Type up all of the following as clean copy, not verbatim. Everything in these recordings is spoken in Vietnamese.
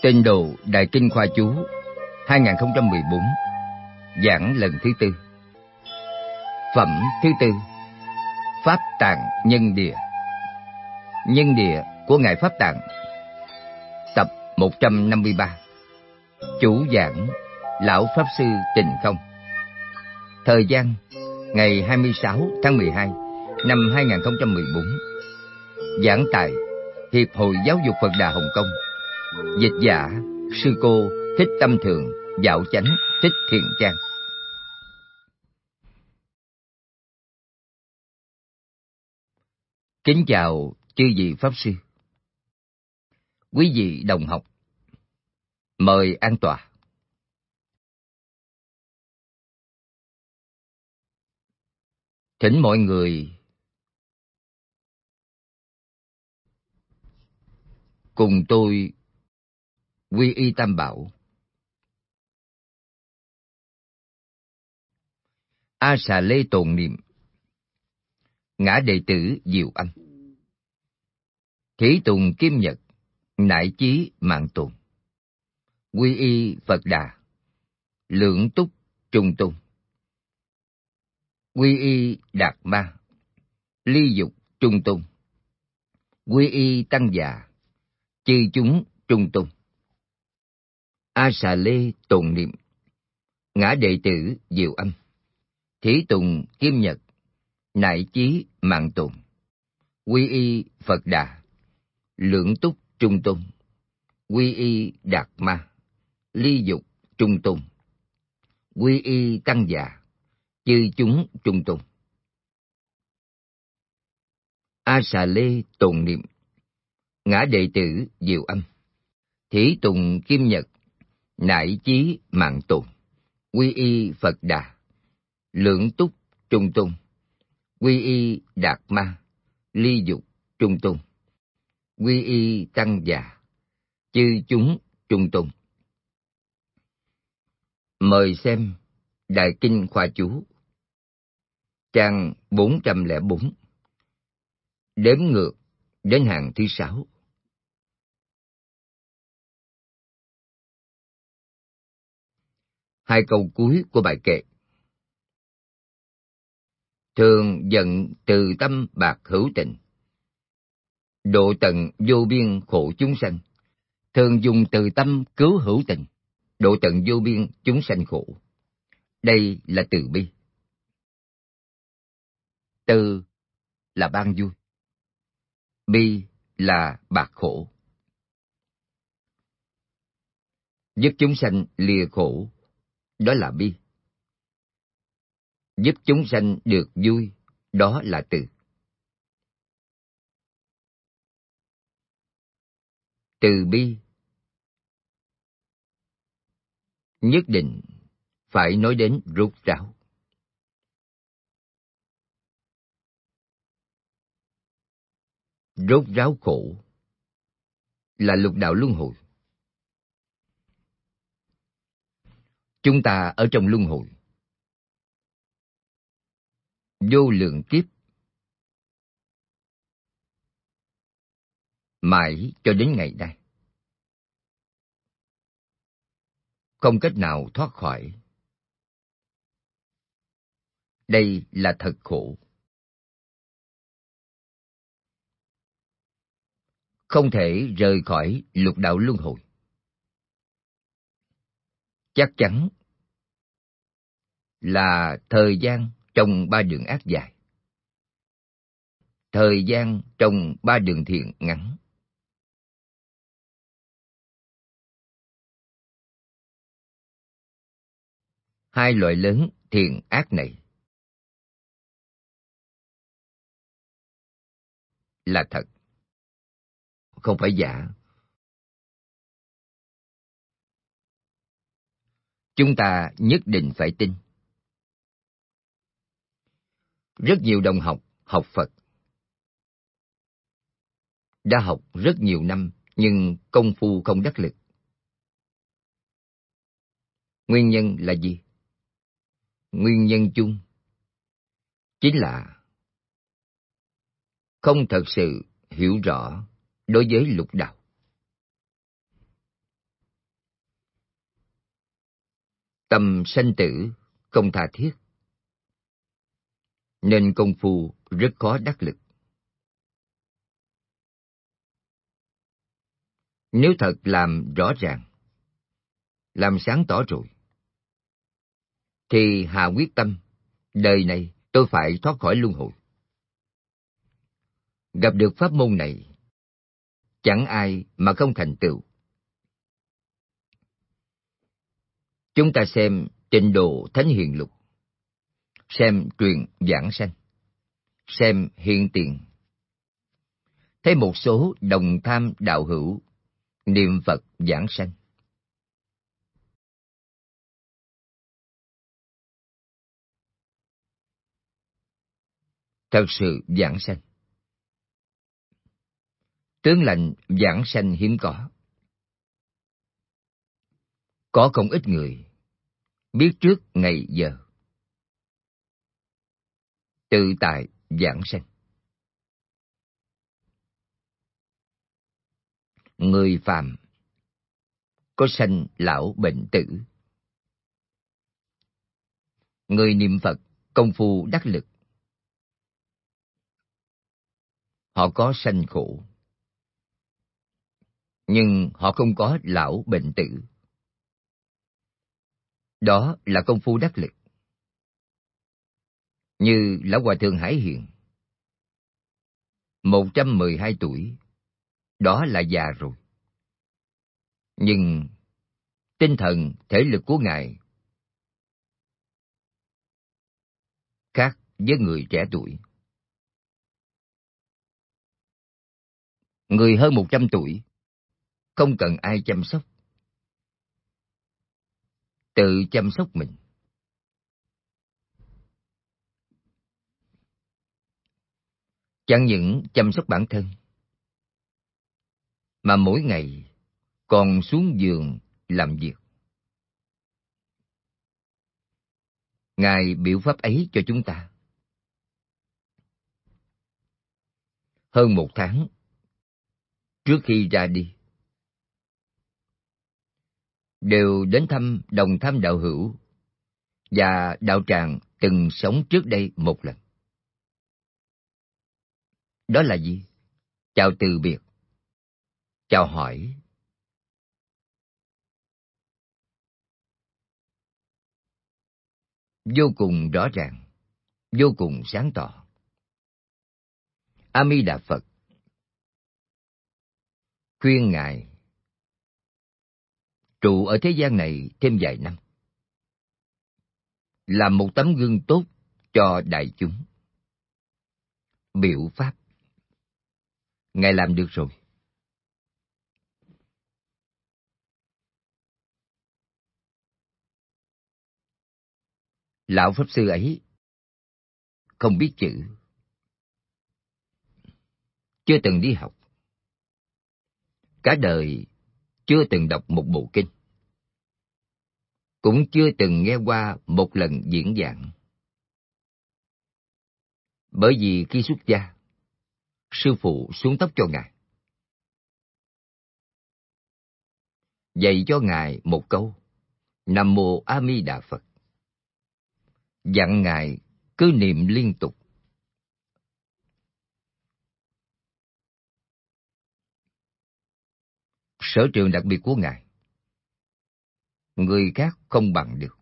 Tịnh độ Đại Kinh Khoa Chú 2014. Giảng lần thứ tư. Phẩm thứ tư. Pháp Tạng Nhân Địa. Nhân Địa của Ngài Pháp Tạng. Tập 153. Chủ giảng Lão Pháp Sư Tịnh Không. Thời gian ngày 26 tháng 12 năm 2014. Giảng tại Hiệp hội Giáo dục Phật Đà Hồng Kông. Dịch giả Sư cô Thích Tâm Thượng, Dạo Chánh Thích Thiện Trang. Kính chào chư vị Pháp Sư, quý vị đồng học. Mời an tọa. Thỉnh mọi người cùng tôi quy y Tam Bảo. A Xà Lê tồn niệm. Ngã đệ tử Diệu Âm. Thí tùng Kim Nhật, nại chí mạng tồn. Quy y Phật Đà, lượng túc trung tôn. Quy y Đạt Ma, ly dục trung tôn. Quy y Tăng Già, chư chúng trung tôn. A Xà Lê tồn niệm. Ngã đệ tử Diệu Âm. Thí tùng Kim Nhật, nại chí mạng tồn. Quy y Phật Đà, lượng túc trung tôn. Quy y Đạt Ma, ly dục trung tôn. Quy y Tăng Già, chư chúng trung tôn. A Xà Lê tồn niệm. Ngã đệ tử Diệu Âm. Thí tùng Kim Nhật, nại chí mạng tồn. Quy y Phật Đà, lượng túc trung tôn. Quy y Đạt Ma, ly dục trung tôn. Quy y Tăng Già, chư chúng trung tôn. Mời xem Đại Kinh Khoa Chú, trang 404, đếm ngược đến hàng thứ 6. Hai câu cuối của bài kệ. Thường giận từ tâm bạc hữu tình, độ tận vô biên khổ chúng sanh. Thường dùng từ tâm cứu hữu tình, độ tận vô biên chúng sanh khổ. Đây là từ bi. Từ là ban vui, bi là bạc khổ. Giúp chúng sanh lìa khổ, đó là bi. Giúp chúng sanh được vui, đó là từ. Từ bi nhất định phải nói đến rốt ráo. Rốt ráo khổ là lục đạo luân hồi. Chúng ta ở trong luân hồi vô lượng kiếp, mãi cho đến ngày nay, không cách nào thoát khỏi. Đây là thật khổ. Không thể rời khỏi lục đạo luân hồi. Chắc chắn là thời gian trong ba đường ác dài, thời gian trong ba đường thiện ngắn. Hai loại lớn thiện ác này là thật, không phải giả. Chúng ta nhất định phải tin. Rất nhiều đồng học học Phật đã học rất nhiều năm nhưng công phu không đắc lực. Nguyên nhân là gì? Nguyên nhân chung chính là không thật sự hiểu rõ đối với lục đạo. tâm sanh tử không tha thiết, nên công phu rất khó đắc lực. Nếu thật làm rõ ràng, làm sáng tỏ rồi, thì hạ quyết tâm, đời này tôi phải thoát khỏi luân hồi. Gặp được pháp môn này, chẳng ai mà không thành tựu. Chúng ta xem Tịnh Độ Thánh Hiền Lục, xem Truyền Giảng Sanh, xem Hiện Tiền, thấy một số đồng tham đạo hữu niệm Phật giảng sanh. Thật sự giảng sanh. Tướng lành giảng sanh hiếm có. Có không ít người biết trước ngày giờ, tự tại giảng sanh. Người phàm có sanh lão bệnh tử. Người niệm Phật công phu đắc lực, họ có sanh khổ, nhưng họ không có lão bệnh tử. Đó là công phu đắc lực. Như Lão Hòa Thượng Hải Hiền, 112 tuổi, đó là già rồi. Nhưng tinh thần, thể lực của Ngài khác với người trẻ tuổi. Người hơn 100 tuổi, không cần ai chăm sóc, tự chăm sóc mình. Chẳng những chăm sóc bản thân, mà mỗi ngày còn xuống giường làm việc. Ngài biểu pháp ấy cho chúng ta. Hơn 1 tháng trước khi ra đi, đều đến thăm đồng tham đạo hữu và đạo tràng từng sống trước đây một lần. Đó là gì? Chào từ biệt, chào hỏi. Vô cùng rõ ràng, vô cùng sáng tỏ. A Di Đà Phật khuyên Ngài trụ ở thế gian này thêm vài năm, làm một tấm gương tốt cho đại chúng. Biểu pháp, Ngài làm được rồi. Lão Pháp Sư ấy không biết chữ, chưa từng đi học, cả đời chưa từng đọc một bộ kinh, cũng chưa từng nghe qua một lần diễn giảng. Bởi vì khi xuất gia, sư phụ xuống tóc cho Ngài, dạy cho Ngài một câu Nam Mô A Di Đà Phật, dặn Ngài cứ niệm liên tục. Sở trường đặc biệt của Ngài, người khác không bằng được,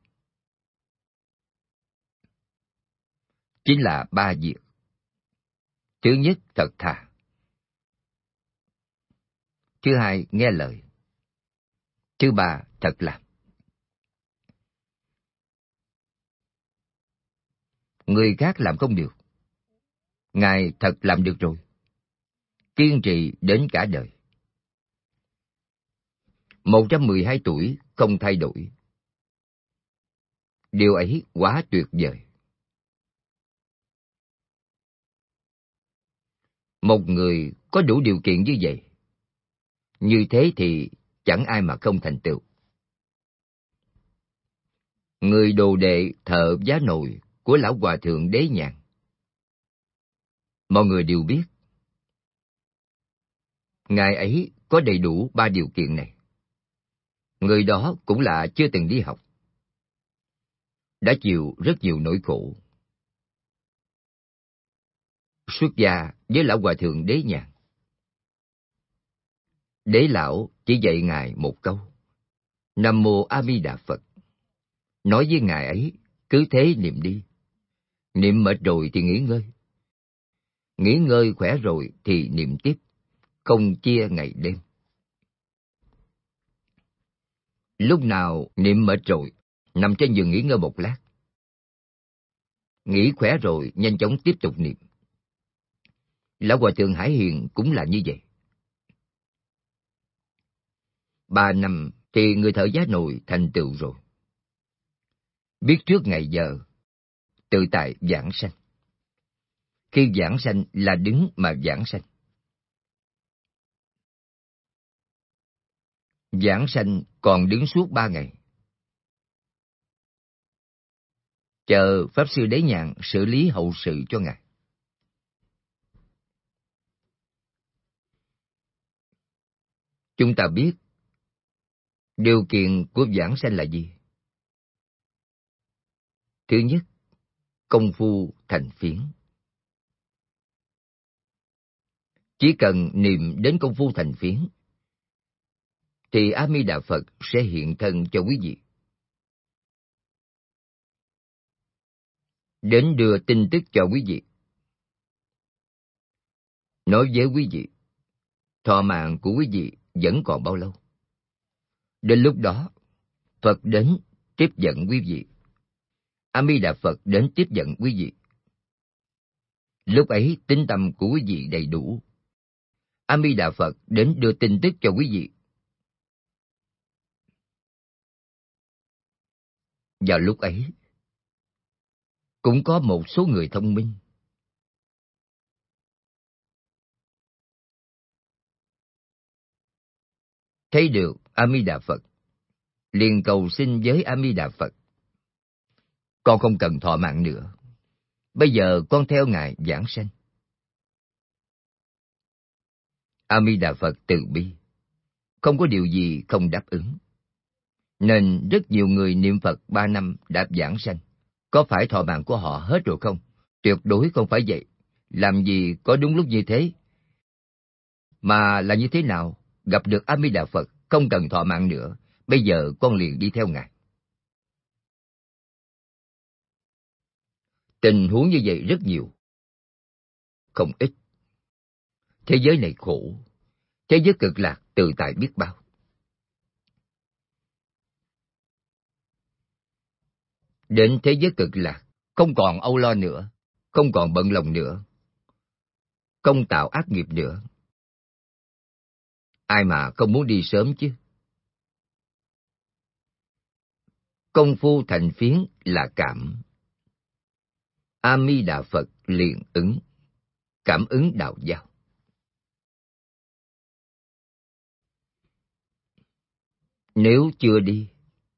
chính là 3 việc. Thứ nhất, thật thà. Thứ hai, nghe lời. Thứ ba, thật làm. Người khác làm không được, Ngài thật làm được rồi. Kiên trì đến cả đời. 112 tuổi không thay đổi. Điều ấy quá tuyệt vời. Một người có đủ điều kiện như vậy, như thế thì chẳng ai mà không thành tựu. Người đồ đệ thợ giá nồi của Lão Hòa Thượng Đế Nhàn, mọi người đều biết, Ngài ấy có đầy đủ 3 điều kiện này. Người đó cũng là chưa từng đi học, đã chịu rất nhiều nỗi khổ. Xuất gia với lão hòa thượng Đế Nhàn. Đế lão chỉ dạy ngài một câu: Nam mô A Di Đà Phật. Nói với ngài ấy, cứ thế niệm đi. Niệm mệt rồi thì nghỉ ngơi. Nghỉ ngơi khỏe rồi thì niệm tiếp, không chia ngày đêm. Lúc nào niệm mệt rồi, nằm trên giường nghỉ ngơi một lát. Nghỉ khỏe rồi, nhanh chóng tiếp tục niệm. Lão hòa thượng Hải Hiền cũng là như vậy. 3 năm thì người thợ giá nồi thành tựu rồi. Biết trước ngày giờ, tự tại giảng sanh. Khi giảng sanh là đứng mà giảng sanh. Giảng sanh còn đứng suốt 3 ngày. Chờ Pháp Sư Đế Nhàn xử lý hậu sự cho ngài. Chúng ta biết điều kiện của giảng sanh là gì? Thứ nhất, công phu thành phiến. Chỉ cần niệm đến công phu thành phiến, thì A Di Đà Phật sẽ hiện thân cho quý vị. Đến đưa tin tức cho quý vị. Nói với quý vị, thọ mạng của quý vị vẫn còn bao lâu. Đến lúc đó, Phật đến tiếp dẫn quý vị. A Di Đà Phật đến tiếp dẫn quý vị. Lúc ấy tín tâm của quý vị đầy đủ. A Di Đà Phật đến đưa tin tức cho quý vị. Vào lúc ấy, cũng có một số người thông minh thấy được A Di Đà Phật, liền cầu xin với A Di Đà Phật: Con không cần thọ mạng nữa. Bây giờ con theo ngài giảng sanh. A Di Đà Phật từ bi, không có điều gì không đáp ứng. Nên rất nhiều người niệm Phật 3 năm đã giảng sanh. Có phải thọ mạng của họ hết rồi không? Tuyệt đối không phải vậy. Làm gì có đúng lúc như thế? Mà là như thế nào? Gặp được A Di Đà Phật, không cần thọ mạng nữa. Bây giờ con liền đi theo ngài. Tình huống như vậy rất nhiều, không ít. Thế giới này khổ, thế giới cực lạc tự tại biết bao. Đến thế giới cực lạc, không còn âu lo nữa, không còn bận lòng nữa, không tạo ác nghiệp nữa. Ai mà không muốn đi sớm chứ? Công phu thành phiến là cảm. A Di Đà Phật liền ứng, cảm ứng đạo giao. Nếu chưa đi,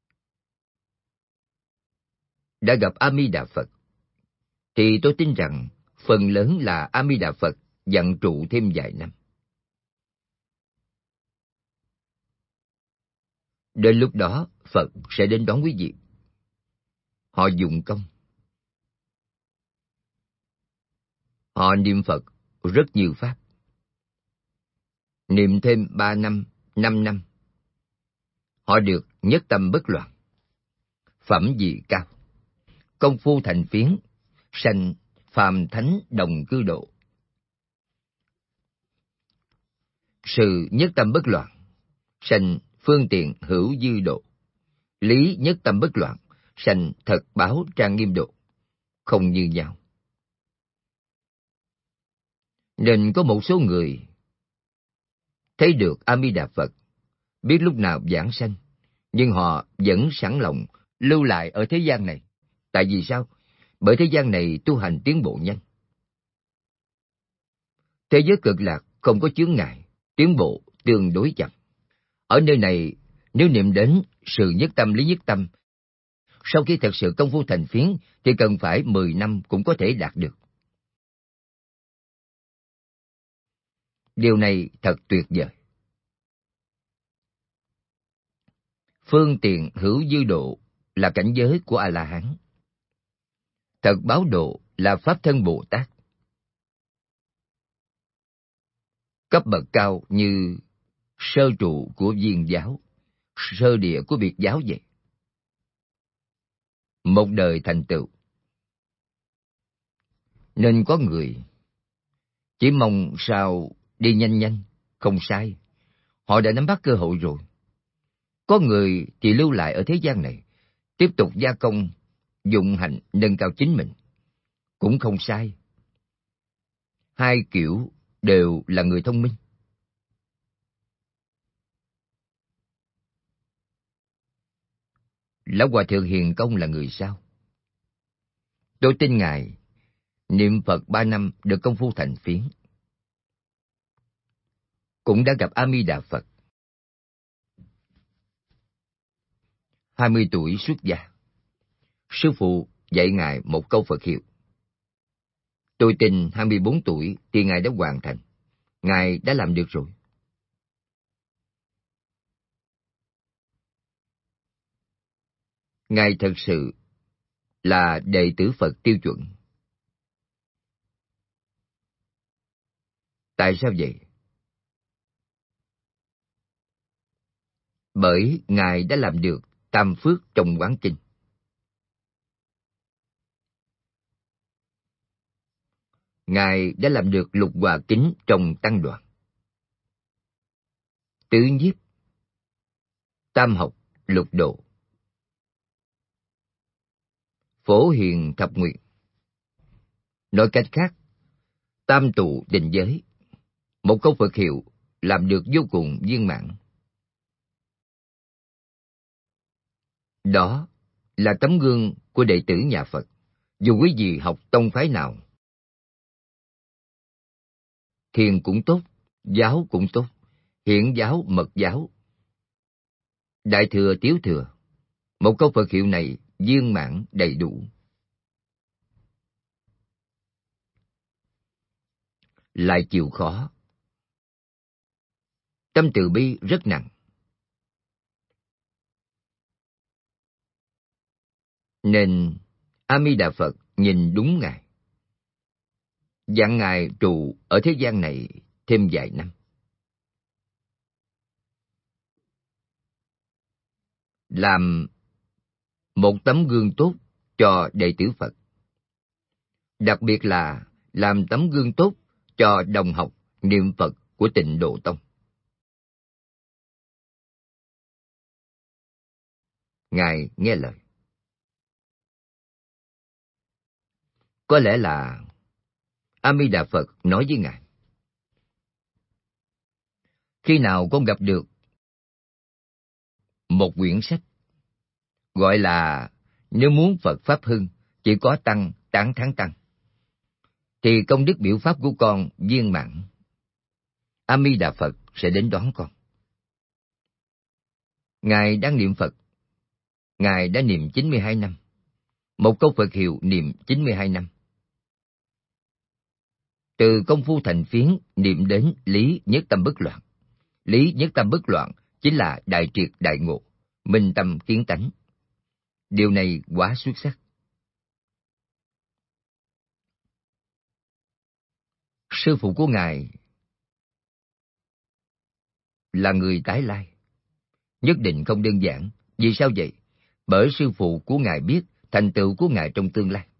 đã gặp A Di Đà Phật, thì tôi tin rằng phần lớn là A Di Đà Phật dặn trụ thêm vài năm. Đến lúc đó, Phật sẽ đến đón quý vị. Họ dụng công. Họ niệm Phật rất nhiều pháp. Niệm thêm 3 năm, 5 năm. Họ được nhất tâm bất loạn. Phẩm vị cao. Công phu thành phiến, sanh phàm thánh đồng cư độ. Sự nhất tâm bất loạn, sanh phương tiện hữu dư độ. Lý nhất tâm bất loạn, sanh thật báo trang nghiêm độ. Không như nhau. Nên có một số người thấy được A Di Đà Phật, biết lúc nào giảng sanh, nhưng họ vẫn sẵn lòng lưu lại ở thế gian này. Tại vì sao? Bởi thế gian này tu hành tiến bộ nhanh. Thế giới cực lạc không có chướng ngại, tiến bộ tương đối chậm. Ở nơi này, nếu niệm đến sự nhất tâm lý nhất tâm, sau khi thật sự công phu thành phiến thì cần phải 10 năm cũng có thể đạt được. Điều này thật tuyệt vời. Phương tiện hữu dư độ là cảnh giới của A-la-hán. thật báo độ là Pháp Thân Bồ Tát. Cấp bậc cao như sơ trụ của Viên giáo, sơ địa của Biệt giáo vậy. Một đời thành tựu. Nên có người chỉ mong sao đi nhanh nhanh, không sai. Họ đã nắm bắt cơ hội rồi. Có người thì lưu lại ở thế gian này, tiếp tục gia công, dụng hành nâng cao chính mình. Cũng không sai. Hai kiểu đều là người thông minh. Lão Hòa Thượng Hiền Công là người sao? Tôi tin Ngài niệm Phật 3 năm được công phu thành phiến. Cũng đã gặp A Di Đà Phật. 20 tuổi xuất gia. Sư phụ dạy Ngài một câu Phật hiệu. Tôi tin 24 tuổi thì Ngài đã hoàn thành. Ngài đã làm được rồi. Ngài thật sự là đệ tử Phật tiêu chuẩn. Tại sao vậy? Bởi Ngài đã làm được tam phước trong quán kinh. Ngài đã làm được lục hòa kính trong tăng đoàn. Tứ nhiếp, tam học, lục độ, phổ hiền thập nguyện. Nói cách khác, tam tụ định giới. Một câu Phật hiệu làm được vô cùng viên mãn. Đó là tấm gương của đệ tử nhà Phật. Dù quý vị học tông phái nào, thiền cũng tốt, giáo cũng tốt, hiển giáo, mật giáo, đại thừa, tiếu thừa, một câu Phật hiệu này viên mãn đầy đủ. Lại chịu khó. Tâm từ bi rất nặng. Nên A Di Đà Phật nhìn đúng Ngài, dặn Ngài trụ ở thế gian này thêm vài năm. Làm một tấm gương tốt cho đệ tử Phật. Đặc biệt là làm tấm gương tốt cho đồng học niệm Phật của Tịnh Độ Tông. Ngài nghe lời. Có lẽ là A Di Đà Phật nói với Ngài: khi nào con gặp được một quyển sách gọi là nếu muốn Phật Pháp hưng, chỉ có tăng tán thán tăng, thì công đức biểu pháp của con viên mãn. A Di Đà Phật sẽ đến đón con. Ngài đang niệm Phật. Ngài đã niệm 92 năm. Một câu Phật hiệu niệm 92 năm. Từ công phu thành phiến niệm đến lý nhất tâm bất loạn. Lý nhất tâm bất loạn chính là đại triệt đại ngộ, minh tâm kiến tánh. Điều này quá xuất sắc. Sư phụ của Ngài là người tái lai. Nhất định không đơn giản. Vì sao vậy? Bởi sư phụ của Ngài biết thành tựu của Ngài trong tương lai,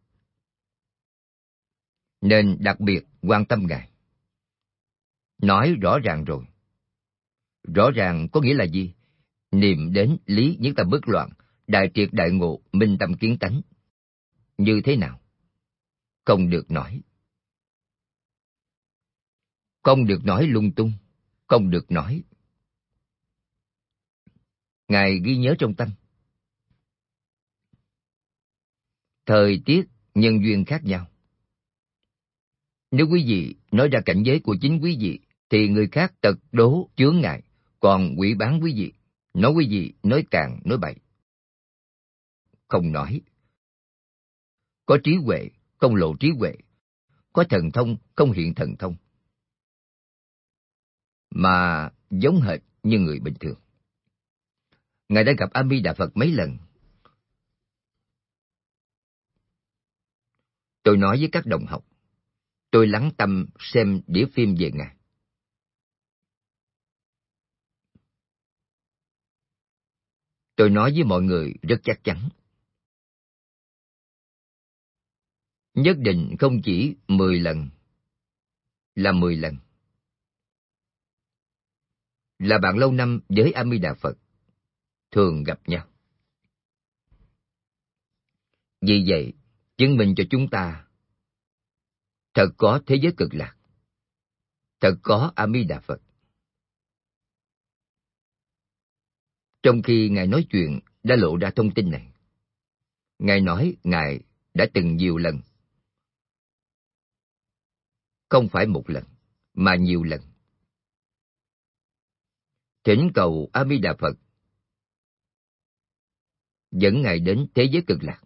nên đặc biệt quan tâm Ngài. Nói rõ ràng rồi. Rõ ràng có nghĩa là gì? Niệm đến lý nhất tâm bất loạn, đại triệt đại ngộ, minh tâm kiến tánh. Như thế nào? Không được nói. Không được nói lung tung. Không được nói. Ngài ghi nhớ trong tâm. Thời tiết, nhân duyên khác nhau. Nếu quý vị nói ra cảnh giới của chính quý vị, thì người khác tật đố chướng ngại, còn quỷ bán quý vị, nói quý vị nói càng nói bậy. Không nói. Có trí huệ, không lộ trí huệ. Có thần thông, không hiện thần thông. Mà giống hệt như người bình thường. Ngài đã gặp A Di Đà Phật mấy lần. Tôi nói với các đồng học, tôi lắng tâm xem đĩa phim về Ngài. Tôi nói với mọi người rất chắc chắn. Nhất định không chỉ 10 lần, là 10 lần. Là bạn lâu năm với A Di Đà Phật, thường gặp nhau. Vì vậy, chứng minh cho chúng ta thật có thế giới cực lạc, thật có A Di Đà Phật. Trong khi Ngài nói chuyện đã lộ ra thông tin này. Ngài nói Ngài đã từng nhiều lần, không phải một lần, mà nhiều lần, thỉnh cầu A Di Đà Phật dẫn Ngài đến thế giới cực lạc.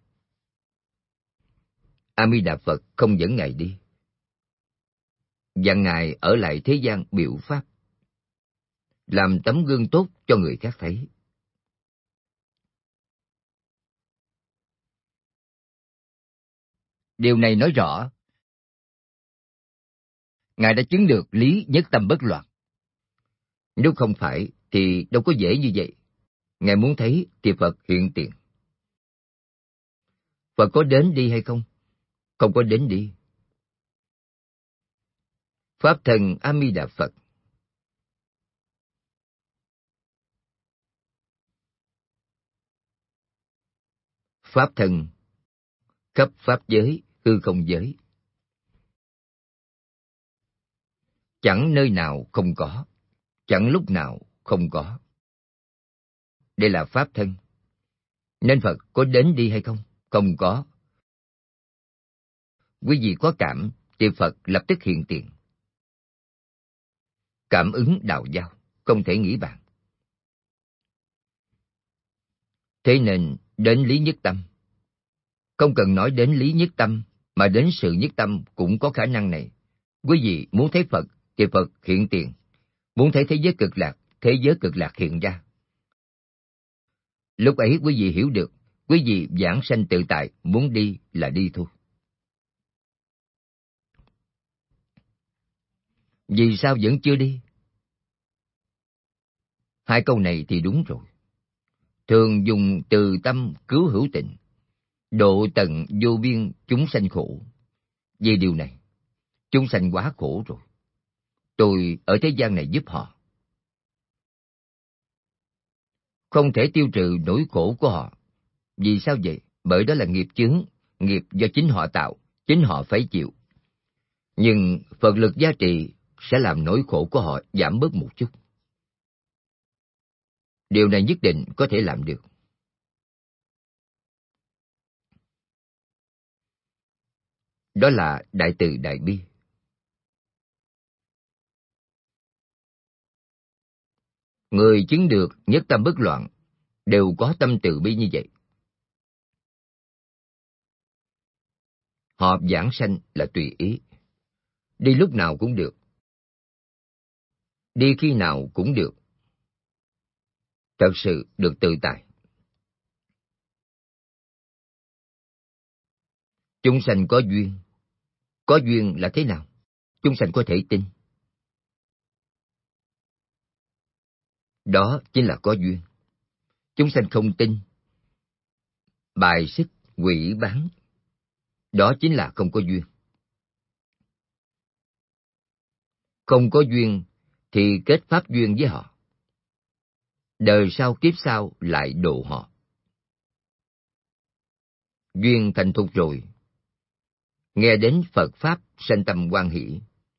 A Di Đà Phật không dẫn Ngài đi, và Ngài ở lại thế gian biểu pháp, làm tấm gương tốt cho người khác thấy. Điều này nói rõ, Ngài đã chứng được lý nhất tâm bất loạn. Nếu không phải, thì đâu có dễ như vậy. Ngài muốn thấy thì Phật hiện tiền. Phật có đến đi hay không? Không có đến đi. Pháp thân A Di Đà Phật. Pháp thân khắp pháp giới, hư không giới. Chẳng nơi nào không có, chẳng lúc nào không có. Đây là pháp thân. Nên Phật có đến đi hay không? Không có. Quý vị có cảm, thì Phật lập tức hiện tiền. Cảm ứng đạo giao, không thể nghĩ bàn. Thế nên, đến lý nhất tâm. Không cần nói đến lý nhất tâm, mà đến sự nhất tâm cũng có khả năng này. Quý vị muốn thấy Phật, thì Phật hiện tiền. Muốn thấy thế giới cực lạc hiện ra. Lúc ấy quý vị hiểu được, quý vị giảng sanh tự tại, muốn đi là đi thôi. Vì sao vẫn chưa đi? Hai câu này thì đúng rồi. Thường dùng từ tâm cứu hữu tình, độ tận vô biên chúng sanh khổ. Vì điều này, chúng sanh quá khổ rồi. Tôi ở thế gian này giúp họ. Không thể tiêu trừ nỗi khổ của họ. Vì sao vậy? Bởi đó là nghiệp chướng, nghiệp do chính họ tạo, chính họ phải chịu. Nhưng Phật lực gia trì sẽ làm nỗi khổ của họ giảm bớt một chút. Điều này nhất định có thể làm được. Đó là đại từ đại bi. Người chứng được nhất tâm bất loạn đều có tâm từ bi như vậy. Họ giảng sanh là tùy ý. Đi lúc nào cũng được. Đi khi nào cũng được. Thật sự được tự tại. Chúng sanh có duyên. Có duyên là thế nào? Chúng sanh có thể tin. Đó chính là có duyên. Chúng sanh không tin, bài xích, quỷ bán. Đó chính là không có duyên. Không có duyên thì kết pháp duyên với họ. Đời sau kiếp sau lại độ họ. Duyên thành thục rồi, nghe đến Phật Pháp sanh tâm hoan hỷ,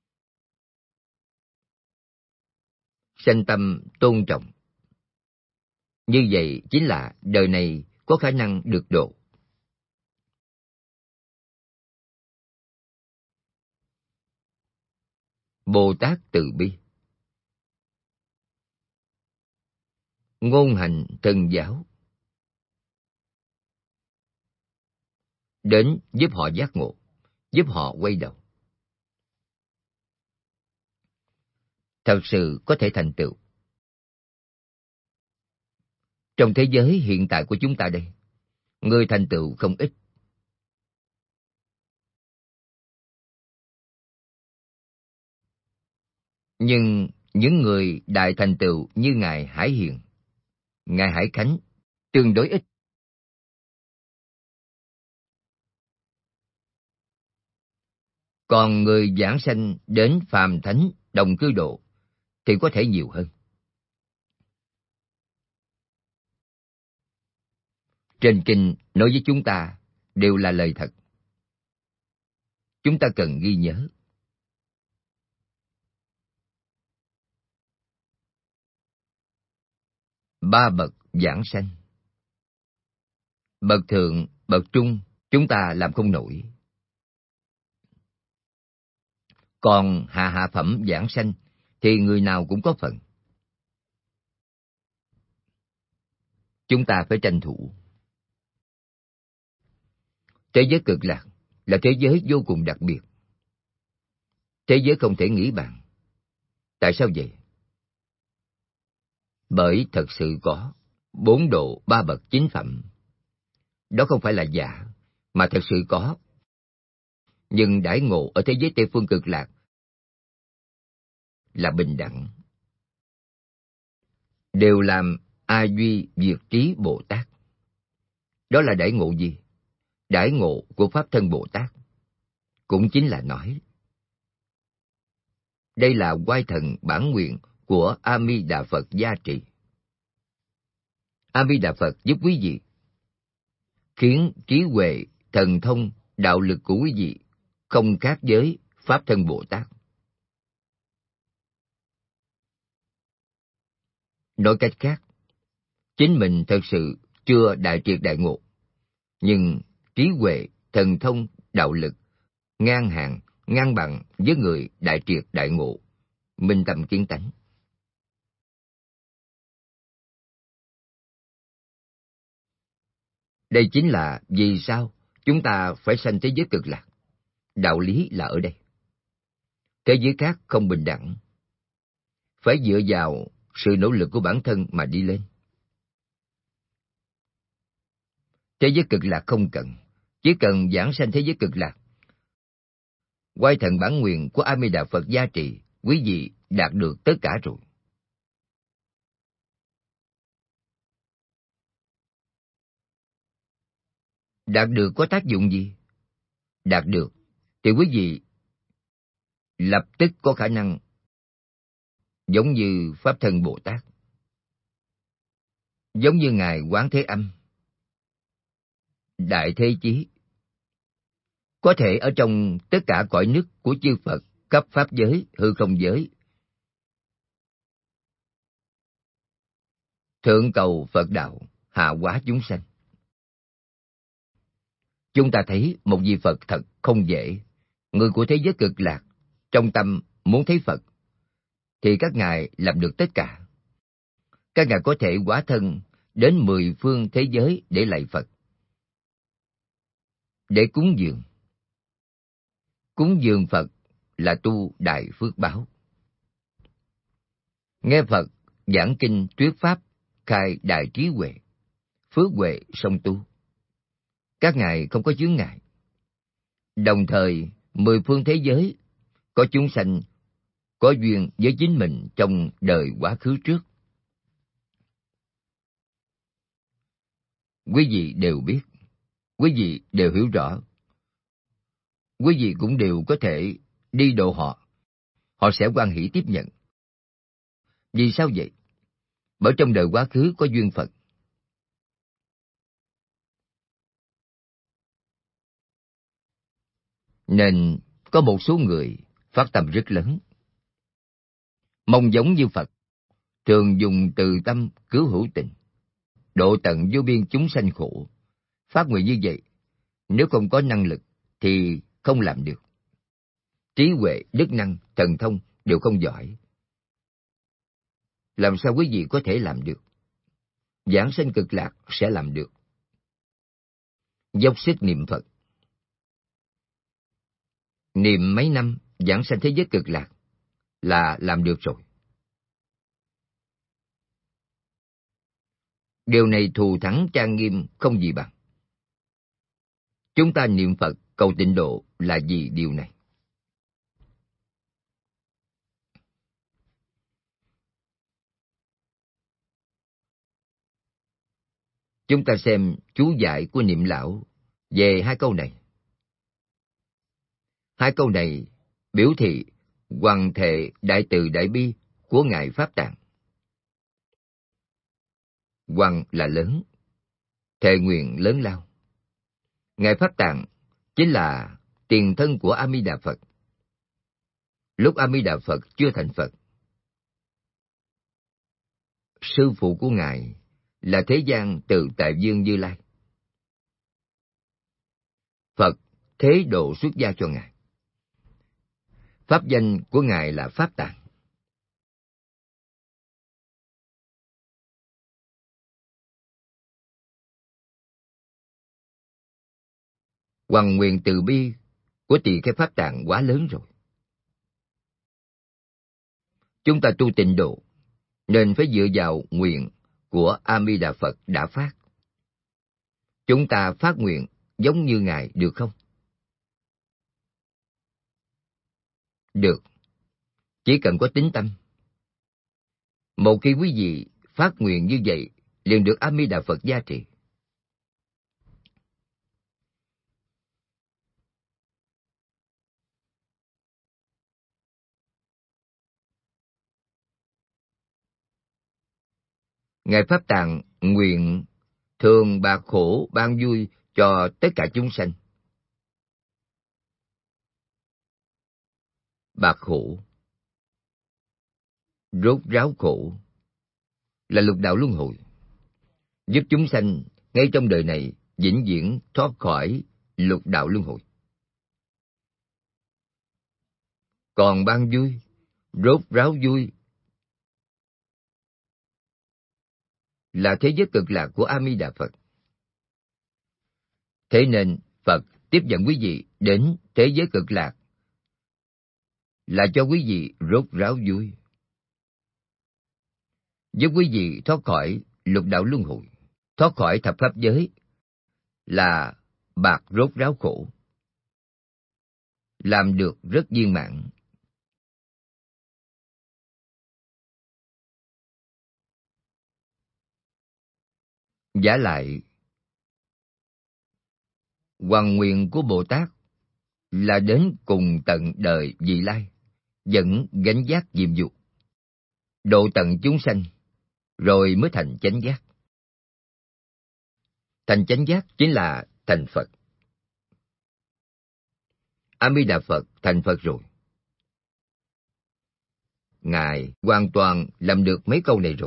sanh tâm tôn trọng. Như vậy chính là đời này có khả năng được độ. Bồ Tát từ bi. Ngôn hành thân giáo. Đến giúp họ giác ngộ, giúp họ quay đầu. Thật sự có thể thành tựu. Trong thế giới hiện tại của chúng ta đây, người thành tựu không ít. Nhưng những người đại thành tựu như Ngài Hải Hiền, Ngài Hải Khánh tương đối ít. Còn người giảng sanh đến phàm thánh đồng cư độ thì có thể nhiều hơn. Trên kinh nói với chúng ta đều là lời thật. Chúng ta cần ghi nhớ. Ba bậc giảng sanh. Bậc thượng, bậc trung, chúng ta làm không nổi. Còn hạ phẩm giảng sanh thì người nào cũng có phần. Chúng ta phải tranh thủ. Thế giới cực lạc là thế giới vô cùng đặc biệt. Thế giới không thể nghĩ bàn. Tại sao vậy? Bởi thật sự có 4 độ 3 bậc chính phẩm. Đó không phải là giả, mà thật sự có. Nhưng đãi ngộ ở thế giới Tây Phương cực lạc là bình đẳng. Đều làm A Duy Diệt Trí Bồ Tát. Đó là đãi ngộ gì? Đãi ngộ của Pháp Thân Bồ Tát. Cũng chính là nói, đây là oai thần bản nguyện của A Di Đà Phật gia trì. A Di Đà Phật giúp quý vị, khiến trí huệ, thần thông, đạo lực của quý vị không khác với Pháp Thân Bồ Tát. Nói cách khác, chính mình thật sự chưa đại triệt đại ngộ, nhưng trí huệ, thần thông, đạo lực ngang hàng, ngang bằng với người đại triệt đại ngộ, minh tâm kiến tánh. Đây chính là vì sao chúng ta phải sanh thế giới cực lạc. Đạo lý là ở đây. Thế giới khác không bình đẳng. Phải dựa vào sự nỗ lực của bản thân mà đi lên. Thế giới cực lạc không cần. Chỉ cần giảng sanh thế giới cực lạc, oai thần bản nguyện của A Di Đà Phật gia trì, quý vị đạt được tất cả rồi. Đạt được có tác dụng gì? Đạt được thì quý vị lập tức có khả năng giống như Pháp Thân Bồ Tát, giống như Ngài Quán Thế Âm, Đại Thế Chí, có thể ở trong tất cả cõi nước của chư Phật, cấp Pháp giới, hư không giới, thượng cầu Phật đạo, hạ hóa chúng sanh. Chúng ta thấy một vị Phật thật không dễ. Người của thế giới cực lạc, trong tâm muốn thấy Phật, thì các ngài làm được tất cả. Các ngài có thể hóa thân đến 10 phương thế giới để lạy Phật, để cúng dường. Cúng dường Phật là tu đại phước báo. Nghe Phật giảng kinh thuyết pháp, khai đại trí huệ, phước huệ song tu. Các ngài không có chướng ngại. Đồng thời, 10 phương thế giới có chúng sanh có duyên với chính mình trong đời quá khứ trước. Quý vị đều biết, quý vị đều hiểu rõ. Quý vị cũng đều có thể đi độ họ. Họ sẽ hoan hỷ tiếp nhận. Vì sao vậy? Bởi trong đời quá khứ có duyên Phật. Nên có một số người phát tâm rất lớn, mong giống như Phật, thường dùng từ tâm cứu hữu tình, độ tận vô biên chúng sanh khổ. Phát nguyện như vậy, nếu không có năng lực thì không làm được. Trí huệ, đức năng, thần thông đều không giỏi. Làm sao quý vị có thể làm được? Giảng sanh cực lạc sẽ làm được. Dốc sức niệm Phật. Niệm mấy năm giảng sanh thế giới cực lạc là làm được rồi. Điều này thù thắng trang nghiêm không gì bằng. Chúng ta niệm Phật cầu tịnh độ là vì điều này. Chúng ta xem chú giải của Niệm Lão về hai câu này. Hai câu này biểu thị hoằng thệ đại từ đại bi của Ngài Pháp Tạng. Hoằng là lớn, thệ nguyện lớn lao. Ngài Pháp Tạng chính là tiền thân của A Di Đà Phật. Lúc A Di Đà Phật chưa thành Phật, sư phụ của Ngài là Thế gian Từ Tại Dương Như Lai. Phật thế độ xuất gia cho Ngài. Pháp danh của Ngài là Pháp Tạng. Hoằng nguyện từ bi của Tỳ Kheo Pháp Tạng quá lớn rồi. Chúng ta tu tịnh độ nên phải dựa vào nguyện của A Di Đà Phật đã phát. Chúng ta phát nguyện giống như Ngài được không? Được, chỉ cần có tín tâm. Một khi quý vị phát nguyện như vậy, liền được A Di Đà Phật gia trì. Ngài Pháp Tạng nguyện thường bạc khổ ban vui cho tất cả chúng sanh. Bạc khổ, rốt ráo khổ là lục đạo luân hồi, giúp chúng sanh ngay trong đời này vĩnh viễn thoát khỏi lục đạo luân hồi. Còn ban vui, rốt ráo vui là thế giới cực lạc của A Di Đà Phật. Thế nên Phật tiếp dẫn quý vị đến thế giới cực lạc là cho quý vị rốt ráo vui, giúp quý vị thoát khỏi lục đạo luân hồi, thoát khỏi thập pháp giới là bạc rốt ráo khổ, làm được rất viên mãn. Vả lại, hoằng nguyện của Bồ Tát là đến cùng tận đời vị lai, vẫn gánh vác nhiệm vụ, độ tận chúng sanh, rồi mới thành chánh giác. Thành chánh giác chính là thành Phật. A Di Đà Phật thành Phật rồi. Ngài hoàn toàn làm được mấy câu này rồi.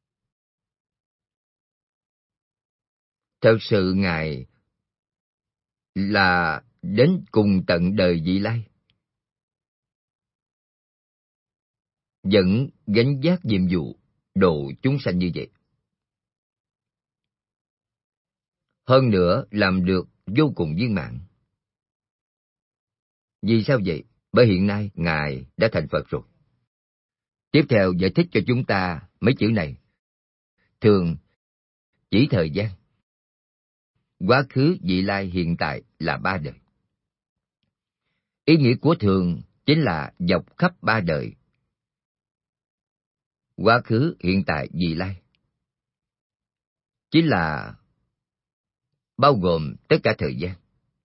Thật sự Ngài là đến cùng tận đời vị lai, vẫn gánh vác nhiệm vụ độ chúng sanh như vậy. Hơn nữa làm được vô cùng viên mãn. Vì sao vậy? Bởi hiện nay Ngài đã thành Phật rồi. Tiếp theo giải thích cho chúng ta mấy chữ này. Thường chỉ thời gian. Quá khứ, vị lai, hiện tại là ba đời. Ý nghĩa của thường chính là dọc khắp ba đời. Quá khứ, hiện tại, vị lai chính là bao gồm tất cả thời gian.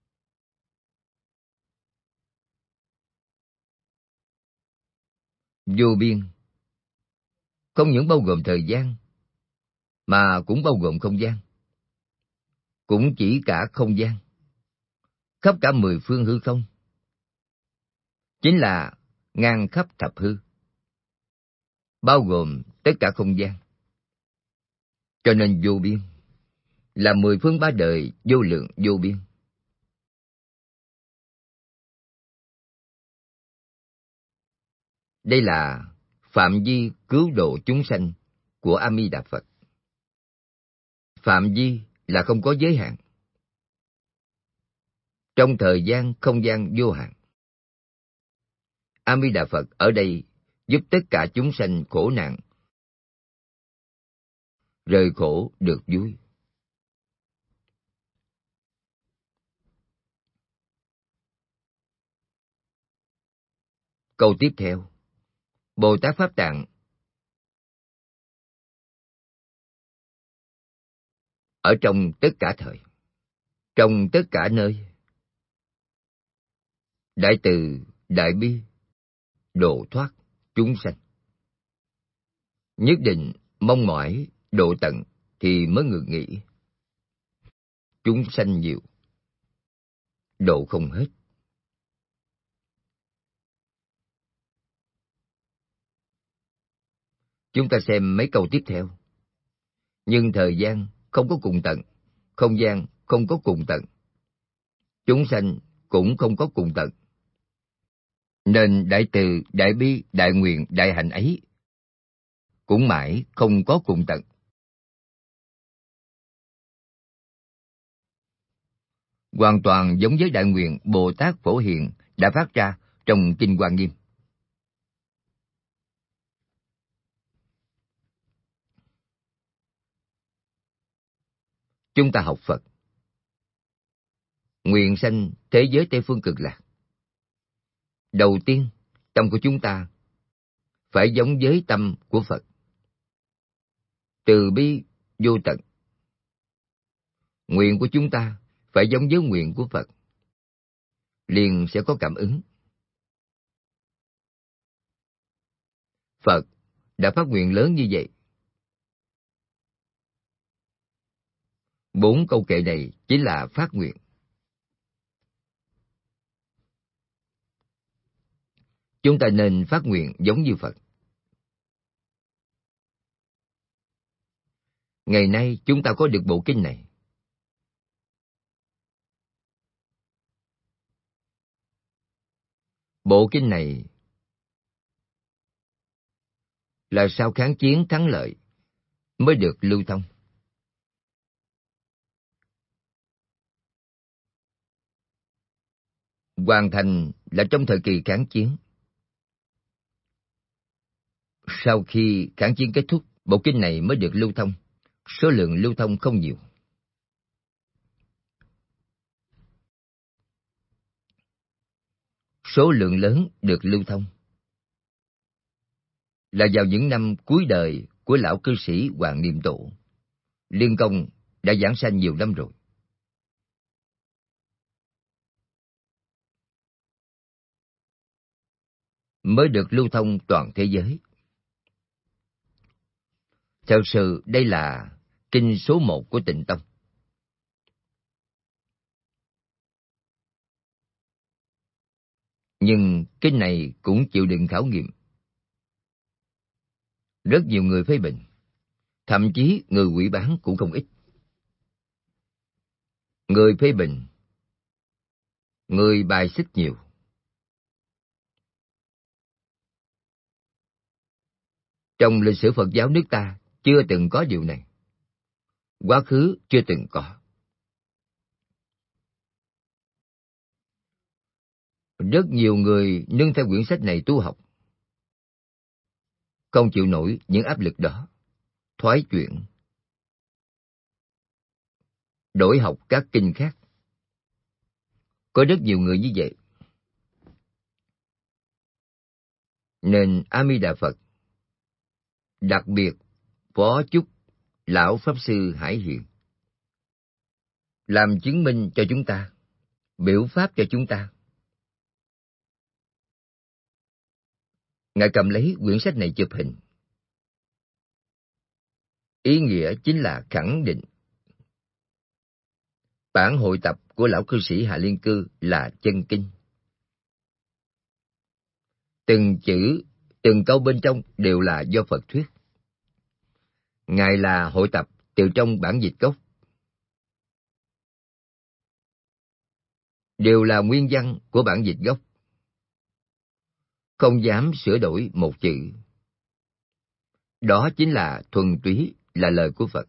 Vô biên không những bao gồm thời gian mà cũng bao gồm không gian, cũng chỉ cả không gian, khắp cả mười phương hư không, chính là ngang khắp thập hư, bao gồm tất cả không gian. Cho nên vô biên là mười phương ba đời vô lượng vô biên. Đây là phạm vi cứu độ chúng sanh của A Di Đà Phật. Phạm vi là không có giới hạn. Trong thời gian, không gian vô hạn. A Di Đà Phật ở đây giúp tất cả chúng sanh khổ nạn rời khổ được vui. Câu tiếp theo, Bồ Tát Pháp Tạng ở trong tất cả thời, trong tất cả nơi. Đại từ, đại bi, độ thoát chúng sanh. Nhất định mong mỏi độ tận thì mới ngừng nghỉ. Chúng sanh nhiều, độ không hết. Chúng ta xem mấy câu tiếp theo. Nhưng thời gian không có cùng tận, không gian không có cùng tận, chúng sanh cũng không có cùng tận. Nên đại từ, đại bi, đại nguyện, đại hạnh ấy cũng mãi không có cùng tận. Hoàn toàn giống với đại nguyện Bồ Tát Phổ Hiền đã phát ra trong Kinh Hoa Nghiêm. Chúng ta học Phật, nguyện sanh thế giới Tây Phương Cực Lạc. Đầu tiên, tâm của chúng ta phải giống với tâm của Phật. Từ bi vô tận. Nguyện của chúng ta phải giống với nguyện của Phật. Liền sẽ có cảm ứng. Phật đã phát nguyện lớn như vậy. 4 câu kệ này chính là phát nguyện. Chúng ta nên phát nguyện giống như Phật. Ngày nay chúng ta có được bộ kinh này. Bộ kinh này là sau kháng chiến thắng lợi mới được lưu thông. Hoàn thành là trong thời kỳ kháng chiến. Sau khi kháng chiến kết thúc, bộ kinh này mới được lưu thông. Số lượng lưu thông không nhiều. Số lượng lớn được lưu thông là vào những năm cuối đời của lão cư sĩ Hoàng Niệm Tổ. Liên Công đã giảng sanh nhiều năm rồi. Mới được lưu thông toàn thế giới. Thật sự đây là kinh số 1 của Tịnh Tông. Nhưng kinh này cũng chịu đựng khảo nghiệm. Rất nhiều người phê bình, thậm chí người hủy bán cũng không ít. Người phê bình, người bài xích nhiều. Trong lịch sử Phật giáo nước ta chưa từng có điều này. Quá khứ chưa từng có. Rất nhiều người nương theo quyển sách này tu học. Không chịu nổi những áp lực đó. Thoái chuyển. Đổi học các kinh khác. Có rất nhiều người như vậy. Nên A Di Đà Phật đặc biệt phó chúc Lão Pháp Sư Hải Hiền làm chứng minh cho chúng ta, biểu pháp cho chúng ta. Ngài cầm lấy quyển sách này chụp hình. Ý nghĩa chính là khẳng định bản hội tập của lão cư sĩ Hạ Liên Cư là chân kinh. Từng chữ, từng câu bên trong đều là do Phật thuyết. Ngài là hội tập từ trong bản dịch gốc. Đều là nguyên văn của bản dịch gốc. Không dám sửa đổi một chữ. Đó chính là thuần túy là lời của Phật.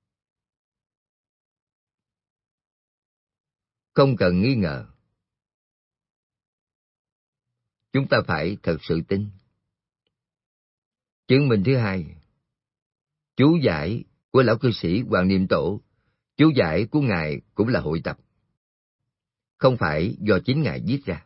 Không cần nghi ngờ. Chúng ta phải thật sự tin. Chứng minh thứ hai, chú giải của lão cư sĩ Hoàng Niệm Tổ, chú giải của Ngài cũng là hội tập. Không phải do chính Ngài viết ra.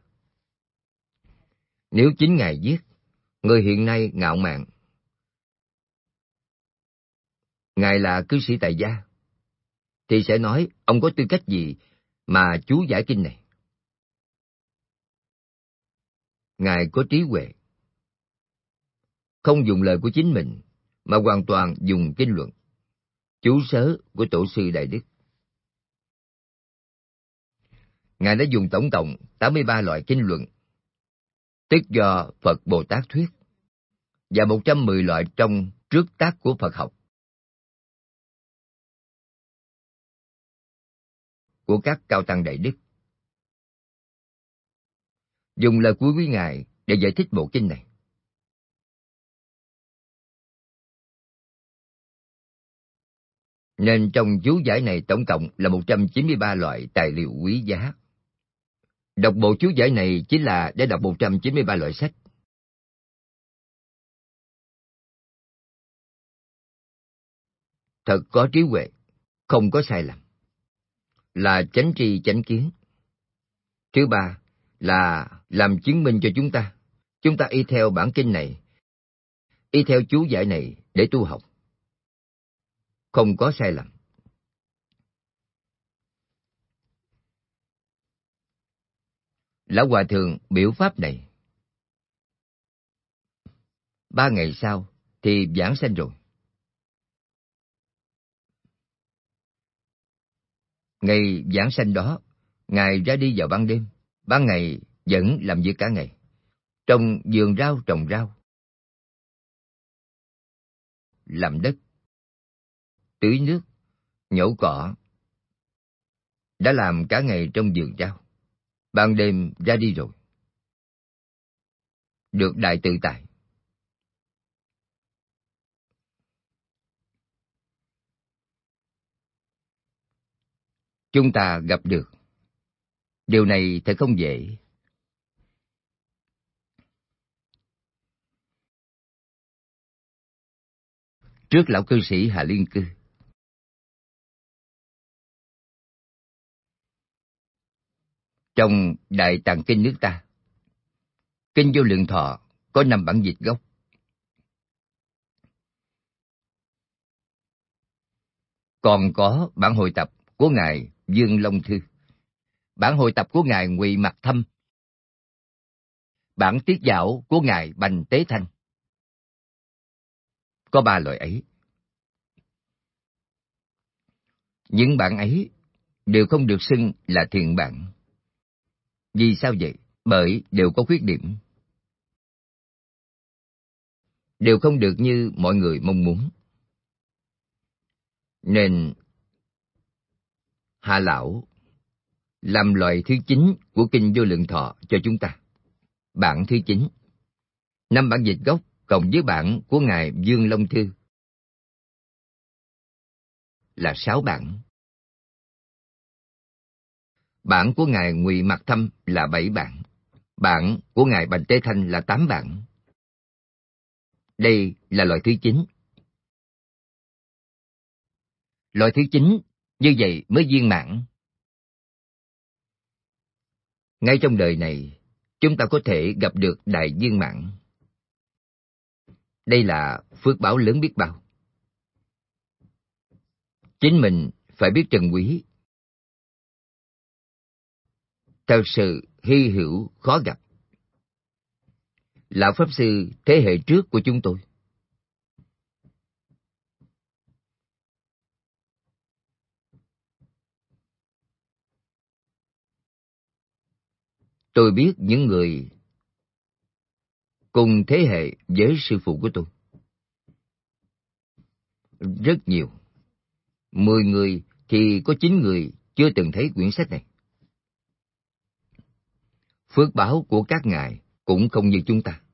Nếu chính Ngài viết, người hiện nay ngạo mạn. Ngài là cư sĩ tại gia. thì sẽ nói ông có tư cách gì mà chú giải kinh này. Ngài có trí huệ, không dùng lời của chính mình, mà hoàn toàn dùng kinh luận, chú sớ của Tổ sư Đại Đức. Ngài đã dùng tổng cộng 83 loại kinh luận, tức do Phật Bồ Tát thuyết, và 110 loại trong trước tác của Phật học, của các cao tăng Đại Đức. Dùng lời của quý Ngài để giải thích bộ kinh này. Nên trong chú giải này tổng cộng là 193 loại tài liệu quý giá. Đọc bộ chú giải này chính là để đọc 193 loại sách. Thật có trí huệ, không có sai lầm, là chánh tri chánh kiến. Thứ ba là làm chứng minh cho chúng ta y theo bản kinh này, y theo chú giải này để tu học. Không có sai lầm. Lão Hòa Thượng biểu pháp này. 3 ngày sau thì giảng sanh rồi. Ngày giảng sanh đó, Ngài ra đi vào ban đêm, ban ngày vẫn làm việc cả ngày, trong vườn rau trồng rau, làm đất, tưới nước, nhổ cỏ. Đã làm cả ngày trong vườn rau, ban đêm ra đi rồi. Được đại tự tại. Chúng ta gặp được. Điều này thật không dễ. Trước lão cư sĩ Hà Liên Cư, trong Đại Tạng Kinh nước ta, Kinh Vô Lượng Thọ có 5 bản dịch gốc. Còn có bản hội tập của Ngài Dương Long Thư, bản hội tập của Ngài Ngụy Mạc Thâm, bản tiết giảo của Ngài Bành Tế Thanh. Có 3 loại ấy. Những bản ấy đều không được xưng là thiện bản. Vì sao vậy? Bởi đều có khuyết điểm. Đều không được như mọi người mong muốn. Nên Hạ Lão làm loại thứ 9 của Kinh Vô Lượng Thọ cho chúng ta. Bản thứ 9, 5 bản dịch gốc cộng với bản của Ngài Dương Long Thư là 6 bản. Bản của Ngài Ngụy Mạc Thâm là 7 bản. Bản của Ngài Bành Tế Thanh là 8 bản. Đây là loại thứ 9. Loại thứ 9 như vậy mới viên mãn. Ngay trong đời này, chúng ta có thể gặp được đại viên mãn. Đây là phước báo lớn biết bao. Chính mình phải biết trân quý. Thật sự hy hữu khó gặp. Lão Pháp Sư thế hệ trước của chúng tôi, tôi biết những người cùng thế hệ với sư phụ của tôi. Rất nhiều. 10 người thì có 9 người chưa từng thấy quyển sách này. Phước báo của các ngài cũng không như chúng ta.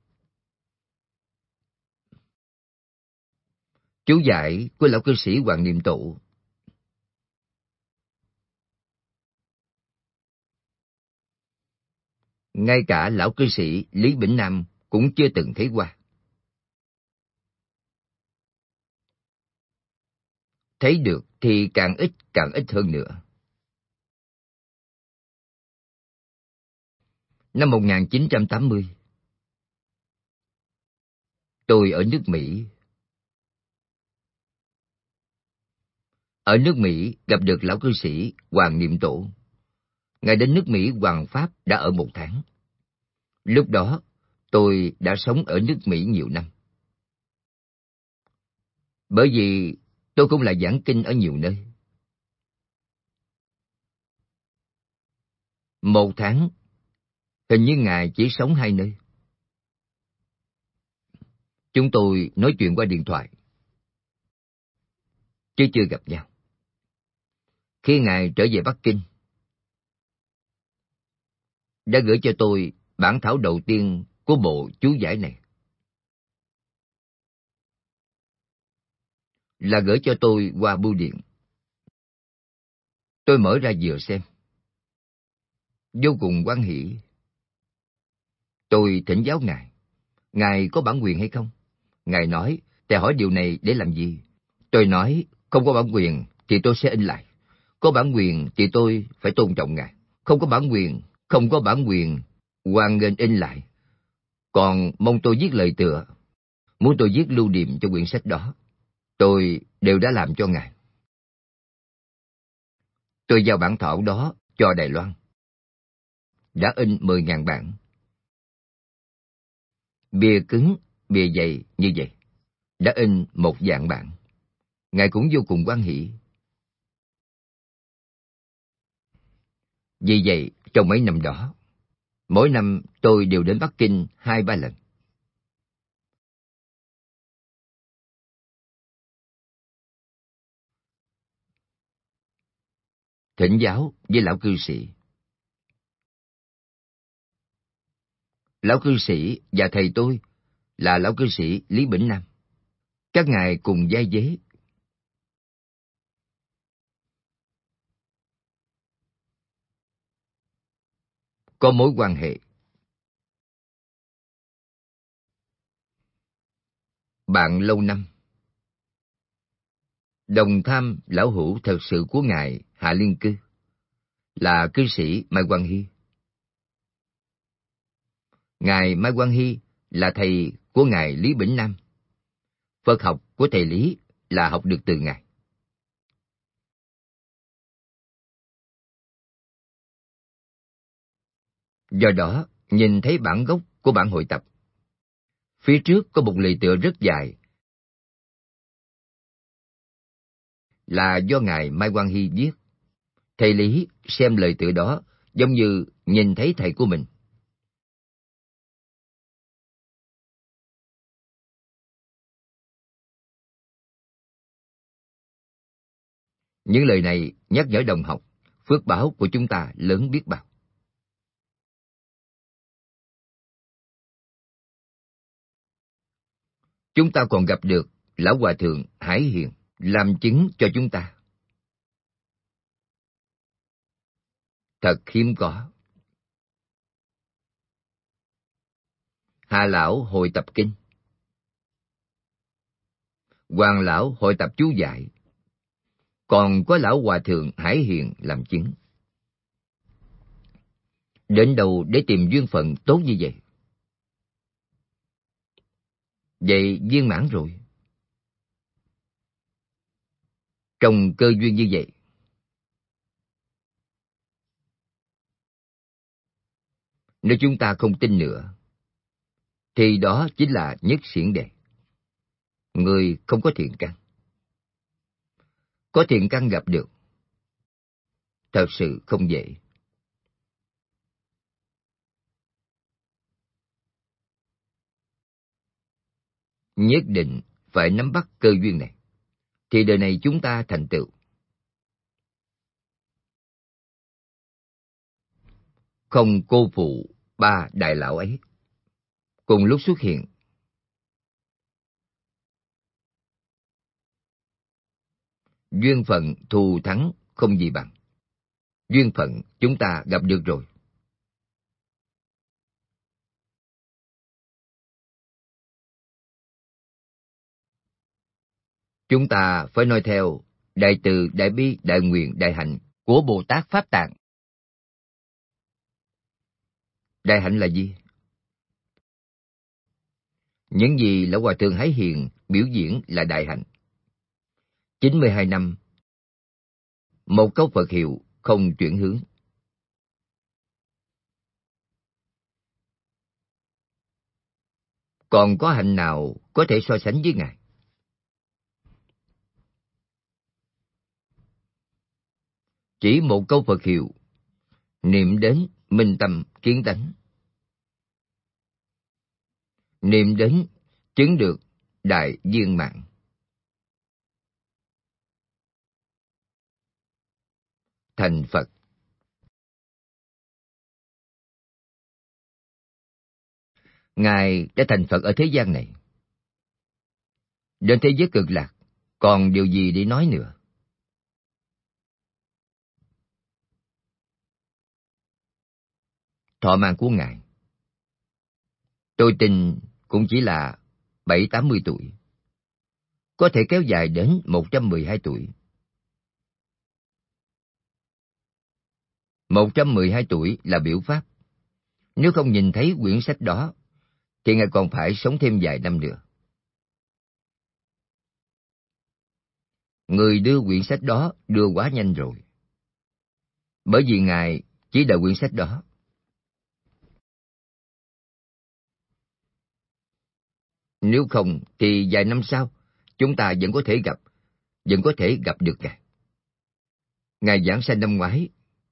Chú giải của lão cư sĩ Hoàng Niệm Tổ ngay cả lão cư sĩ Lý Bỉnh Nam cũng chưa từng thấy qua. Thấy được thì càng ít hơn nữa. Năm 1980, tôi ở nước Mỹ. Ở nước Mỹ gặp được lão cư sĩ Hoàng Niệm Tổ. Ngài đến nước Mỹ hoằng pháp đã ở 1 tháng. Lúc đó, tôi đã sống ở nước Mỹ nhiều năm. Bởi vì tôi cũng là giảng kinh ở nhiều nơi. 1 tháng, hình như Ngài chỉ sống 2 nơi. Chúng tôi nói chuyện qua điện thoại, chứ chưa gặp nhau. Khi Ngài trở về Bắc Kinh, đã gửi cho tôi bản thảo đầu tiên của bộ chú giải này. Là gửi cho tôi qua bưu điện. Tôi mở ra vừa xem. Vô cùng hoan hỷ. Tôi thỉnh giáo Ngài. Ngài có bản quyền hay không? Ngài nói, thầy hỏi điều này để làm gì? Tôi nói, không có bản quyền thì tôi sẽ in lại. Có bản quyền thì tôi phải tôn trọng Ngài. Không có bản quyền, hoan nghênh in lại. Còn mong tôi viết lời tựa, muốn tôi viết lưu điệm cho quyển sách đó, tôi đều đã làm cho Ngài. Tôi giao bản thảo đó cho Đài Loan. Đã in 10.000 bản. Bìa cứng, bìa dày như vậy. Đã in 1 vạn bản. Ngài cũng vô cùng hoan hỷ. Vì vậy, trong mấy năm đó, mỗi năm tôi đều đến Bắc Kinh 2-3 lần. Thỉnh giáo với lão cư sĩ. Lão cư sĩ và thầy tôi là lão cư sĩ Lý Bỉnh Nam. Các ngài cùng vai vế. Có mối quan hệ. Bạn lâu năm. Đồng tham lão hữu thật sự của ngài Hạ Liên Cư là cư sĩ Mai Quang Hy. Ngài Mai Quang Hy là thầy của ngài Lý Bỉnh Nam. Phật học của thầy Lý là học được từ ngài. Do đó, nhìn thấy bản gốc của bản hội tập. Phía trước có một lời tựa rất dài, là do ngài Mai Quang Hy viết. Thầy Lý xem lời tựa đó giống như nhìn thấy thầy của mình. Những lời này nhắc nhở đồng học, phước báo của chúng ta lớn biết bao. Chúng ta còn gặp được Lão Hòa Thượng Hải Hiền làm chứng cho chúng ta. Thật hiếm có. Hà Lão hội tập kinh, Hoàng Lão hội tập chú giải, còn có Lão Hòa Thượng Hải Hiền làm chứng. Đến đâu để tìm duyên phận tốt như vậy? Vậy viên mãn rồi. Trong cơ duyên như vậy, nếu chúng ta không tin nữa, thì đó chính là nhất xiển đề. Người không có thiện căn. Có thiện căn gặp được, thật sự không dễ. Nhất định phải nắm bắt cơ duyên này, thì đời này chúng ta thành tựu. Không cô phụ 3 đại lão ấy cùng lúc xuất hiện. Duyên phận thù thắng không gì bằng. Duyên phận chúng ta gặp được rồi. Chúng ta phải noi theo đại từ, đại bi, đại nguyện, đại hạnh của Bồ Tát Pháp Tạng. Đại hạnh là gì? Những gì Lão Hòa Thượng Hải Hiền biểu diễn là đại hạnh. 92 năm một câu Phật hiệu không chuyển hướng. Còn có hạnh nào có thể so sánh với Ngài? Chỉ một câu Phật hiệu, niệm đến minh tâm kiến tánh, niệm đến chứng được đại viên mãn. Thành Phật. Ngài đã thành Phật ở thế gian này. Đến thế giới cực lạc, còn điều gì để nói nữa? Thọ mạng của Ngài, tôi tin cũng chỉ là 70-80 tuổi. Có thể kéo dài đến 112 tuổi. 112 tuổi là biểu pháp. Nếu không nhìn thấy quyển sách đó, thì Ngài còn phải sống thêm vài năm nữa. Người đưa quyển sách đó đưa quá nhanh rồi. Bởi vì Ngài chỉ đợi quyển sách đó. Nếu không thì vài năm sau, chúng ta vẫn có thể gặp được Ngài. Ngài giảng sanh năm ngoái.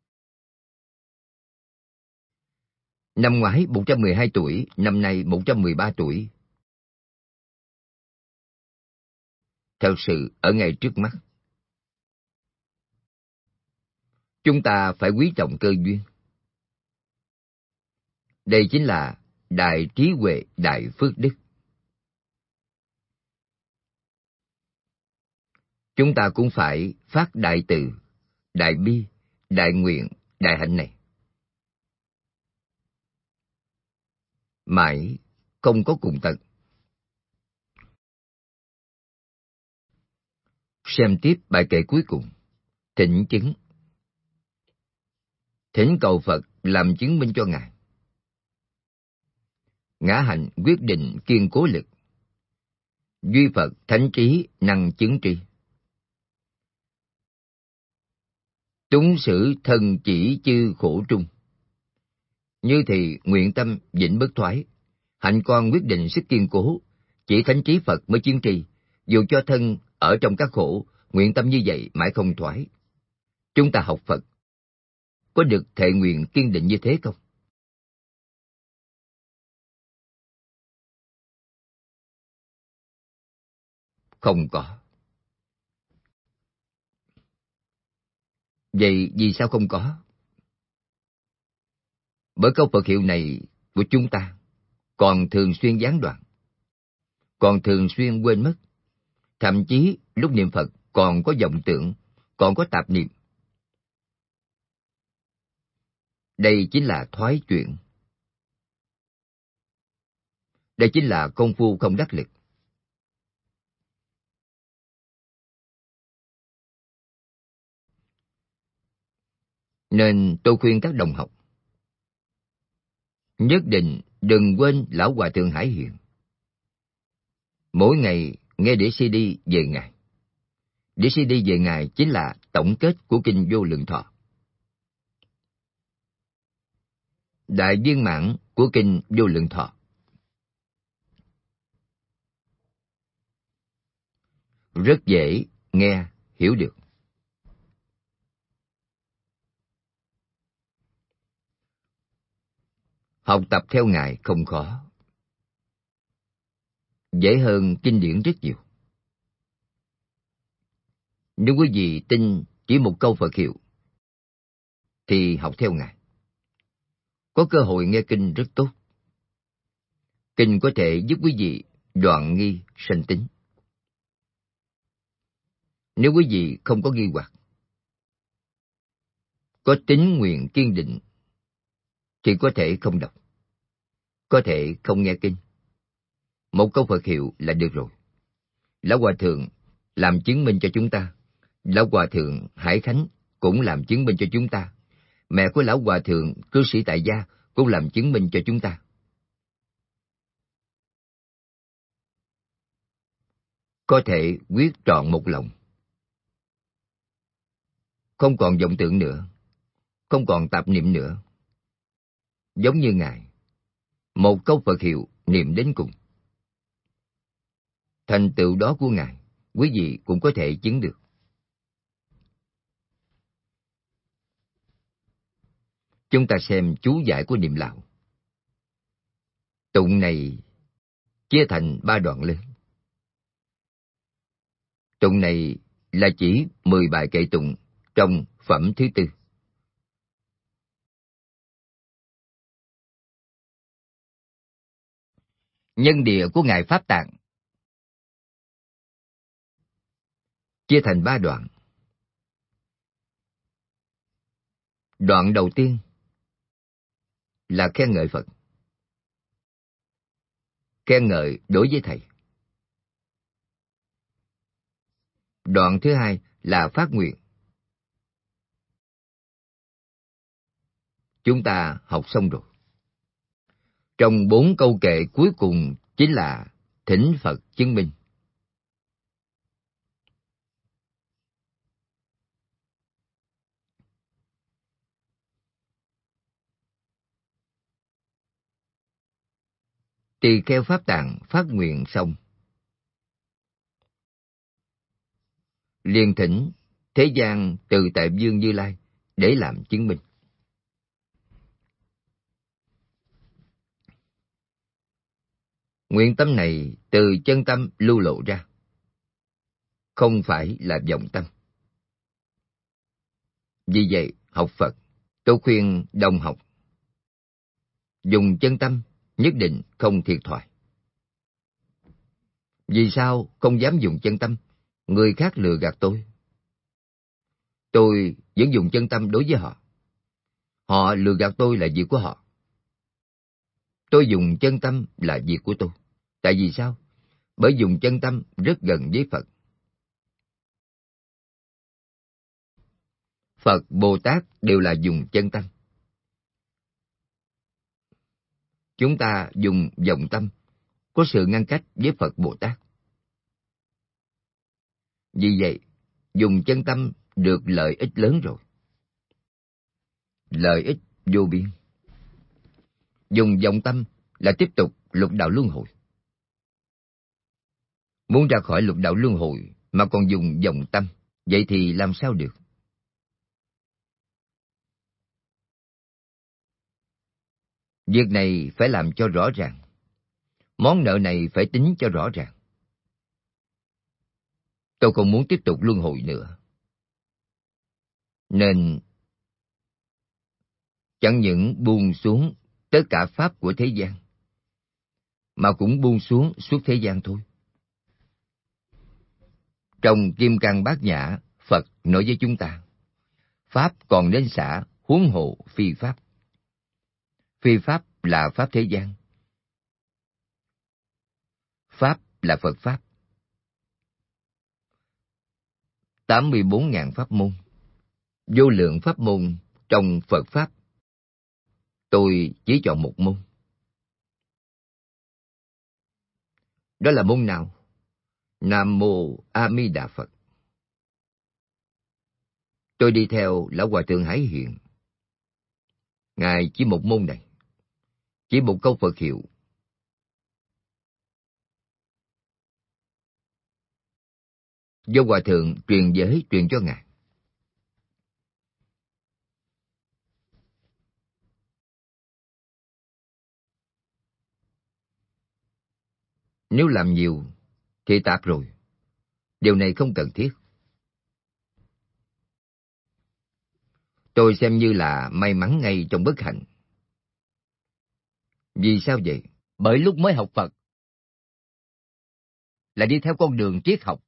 Năm ngoái 112 tuổi, năm nay 113 tuổi. Thật sự ở ngay trước mắt. Chúng ta phải quý trọng cơ duyên. Đây chính là đại trí huệ, đại phước đức. Chúng ta cũng phải phát đại từ, đại bi, đại nguyện, đại hạnh này. Mãi không có cùng tận. Xem tiếp bài kệ cuối cùng. Thỉnh chứng. Thỉnh cầu Phật làm chứng minh cho Ngài. Ngã hạnh quyết định kiên cố lực. Duy Phật thánh trí năng chứng tri. Túng sử thân chỉ chư khổ trung. Như thì nguyện tâm vĩnh bất thoái. Hạnh con quyết định sức kiên cố. Chỉ thánh trí Phật mới chứng tri. Dù cho thân ở trong các khổ, nguyện tâm như vậy mãi không thoái. Chúng ta học Phật, có được thệ nguyện kiên định như thế không? Không có. Vậy vì sao không có? Bởi câu Phật hiệu này của chúng ta còn thường xuyên gián đoạn, còn thường xuyên quên mất. Thậm chí lúc niệm Phật còn có vọng tưởng, còn có tạp niệm. Đây chính là thoái chuyển. Đây chính là công phu không đắc lực. Nên tôi khuyên các đồng học, nhất định đừng quên Lão Hòa Thượng Hải Hiền. Mỗi ngày nghe đĩa CD về Ngài. Đĩa CD về Ngài chính là tổng kết của Kinh Vô Lượng Thọ. Đại viên mãn của Kinh Vô Lượng Thọ. Rất dễ nghe, hiểu được. Học tập theo Ngài không khó. Dễ hơn kinh điển rất nhiều. Nếu quý vị tin chỉ một câu Phật hiệu, thì học theo Ngài. Có cơ hội nghe kinh rất tốt. Kinh có thể giúp quý vị đoạn nghi sanh tính. Nếu quý vị không có nghi hoặc, có tín nguyện kiên định, thì có thể không đọc, có thể không nghe kinh. Một câu Phật hiệu là được rồi. Lão Hòa Thượng làm chứng minh cho chúng ta. Lão Hòa Thượng Hải Khánh cũng làm chứng minh cho chúng ta. Mẹ của Lão Hòa Thượng cư sĩ tại gia cũng làm chứng minh cho chúng ta. Có thể quyết trọn một lòng. không còn vọng tưởng nữa, không còn tạp niệm nữa. Giống như Ngài, một câu Phật hiệu niệm đến cùng. Thành tựu đó của Ngài, quý vị cũng có thể chứng được. Chúng ta xem chú giải của niệm Lào. Tụng này chia thành 3 đoạn lớn. Tụng này là chỉ 10 bài kệ tụng trong phẩm thứ tư. Nhân địa của Ngài Pháp Tạng chia thành 3 đoạn. Đoạn đầu tiên là khen ngợi Phật, khen ngợi đối với Thầy. Đoạn thứ hai là phát nguyện. Chúng ta học xong rồi. Trong 4 câu kệ cuối cùng chính là thỉnh Phật chứng minh. Tỳ kheo Pháp Tạng phát nguyện xong, liền thỉnh thế gian từ tại Dương Như Lai để làm chứng minh. Nguyện tâm này từ chân tâm lưu lộ ra, không phải là vọng tâm. Vì vậy, học Phật, tôi khuyên đồng học, dùng chân tâm nhất định không thiệt thòi. Vì sao không dám dùng chân tâm? Người khác lừa gạt tôi. Tôi vẫn dùng chân tâm đối với họ. Họ lừa gạt tôi là việc của họ. Tôi dùng chân tâm là việc của tôi. Tại vì sao? Bởi dùng chân tâm rất gần với Phật. Phật, Bồ Tát đều là dùng chân tâm. Chúng ta dùng vọng tâm, có sự ngăn cách với Phật Bồ Tát. Vì vậy, dùng chân tâm được lợi ích lớn rồi. Lợi ích vô biên. Dùng vọng tâm là tiếp tục lục đạo luân hồi. Muốn ra khỏi lục đạo luân hồi mà còn dùng vọng tâm, vậy thì làm sao được? Việc này phải làm cho rõ ràng. Món nợ này phải tính cho rõ ràng. Tôi không muốn tiếp tục luân hồi nữa. Nên chẳng những buông xuống tất cả pháp của thế gian, mà cũng buông xuống suốt thế gian thôi. Trong Kim Cang Bát Nhã, Phật nói với chúng ta, pháp còn nên xả, huống hộ phi pháp. Phi pháp là pháp thế gian. Pháp là Phật pháp. 84.000 pháp môn, vô lượng pháp môn trong Phật pháp. Tôi chỉ chọn một môn. Đó là môn nào? Nam Mô A Di Đà Phật. Tôi đi theo Lão Hòa Thượng Hải Hiện. Ngài chỉ một môn này, chỉ một câu Phật hiệu. Do Hòa Thượng truyền giới truyền cho Ngài. Nếu làm nhiều thì tạp rồi. Điều này không cần thiết. Tôi xem như là may mắn ngay trong bất hạnh. Vì sao vậy? Bởi lúc mới học Phật là đi theo con đường triết học.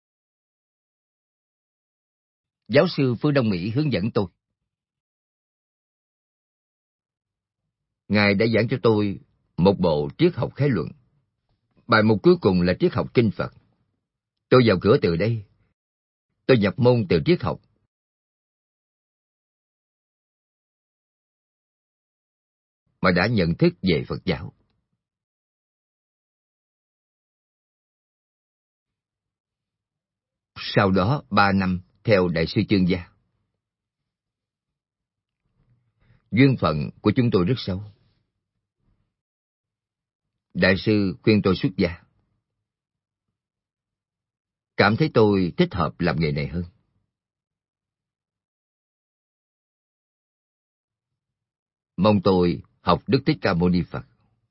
Giáo sư Phương Đông Mỹ hướng dẫn tôi. Ngài đã giảng cho tôi một bộ triết học khái luận. Bài mục cuối cùng là triết học kinh Phật. Tôi vào cửa từ đây. Tôi nhập môn từ triết học. Mà đã nhận thức về Phật giáo. Sau đó 3 năm theo Đại sư Chương Gia. Duyên phận của chúng tôi rất sâu. Đại sư khuyên tôi xuất gia. Cảm thấy tôi thích hợp làm nghề này hơn. Mong tôi học Đức Thích Ca Mâu Ni Phật.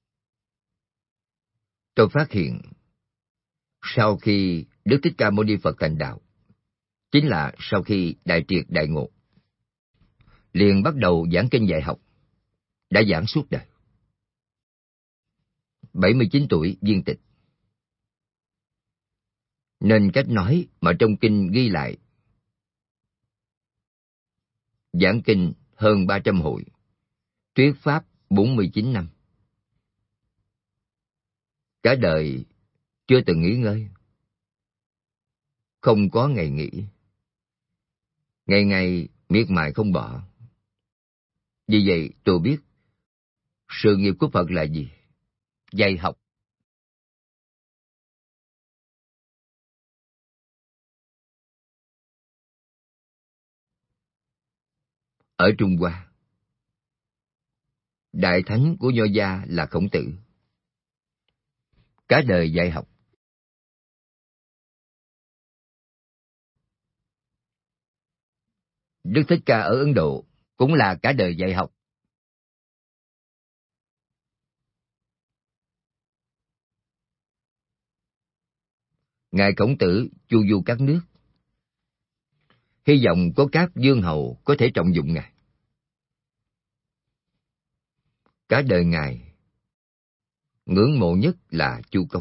Tôi phát hiện, sau khi Đức Thích Ca Mâu Ni Phật thành đạo, chính là sau khi đại triệt đại ngộ, liền bắt đầu giảng kinh dạy học, đã giảng suốt đời. 79 tuổi viên tịch. Nên cách nói mà trong kinh ghi lại, giảng kinh hơn 300 hội, thuyết pháp 49 năm. Cả đời chưa từng nghỉ ngơi, không có ngày nghỉ, ngày ngày miệt mài không bỏ. Vì vậy tôi biết sự nghiệp của Phật là gì? Dạy học. Ở Trung Hoa, đại thánh của Nho gia là Khổng Tử. Cả đời dạy học. Đức Thích Ca ở Ấn Độ cũng là cả đời dạy học. Ngài Khổng Tử chu du các nước, hy vọng có các vương hầu có thể trọng dụng Ngài. Cả đời Ngài ngưỡng mộ nhất là Chu Công.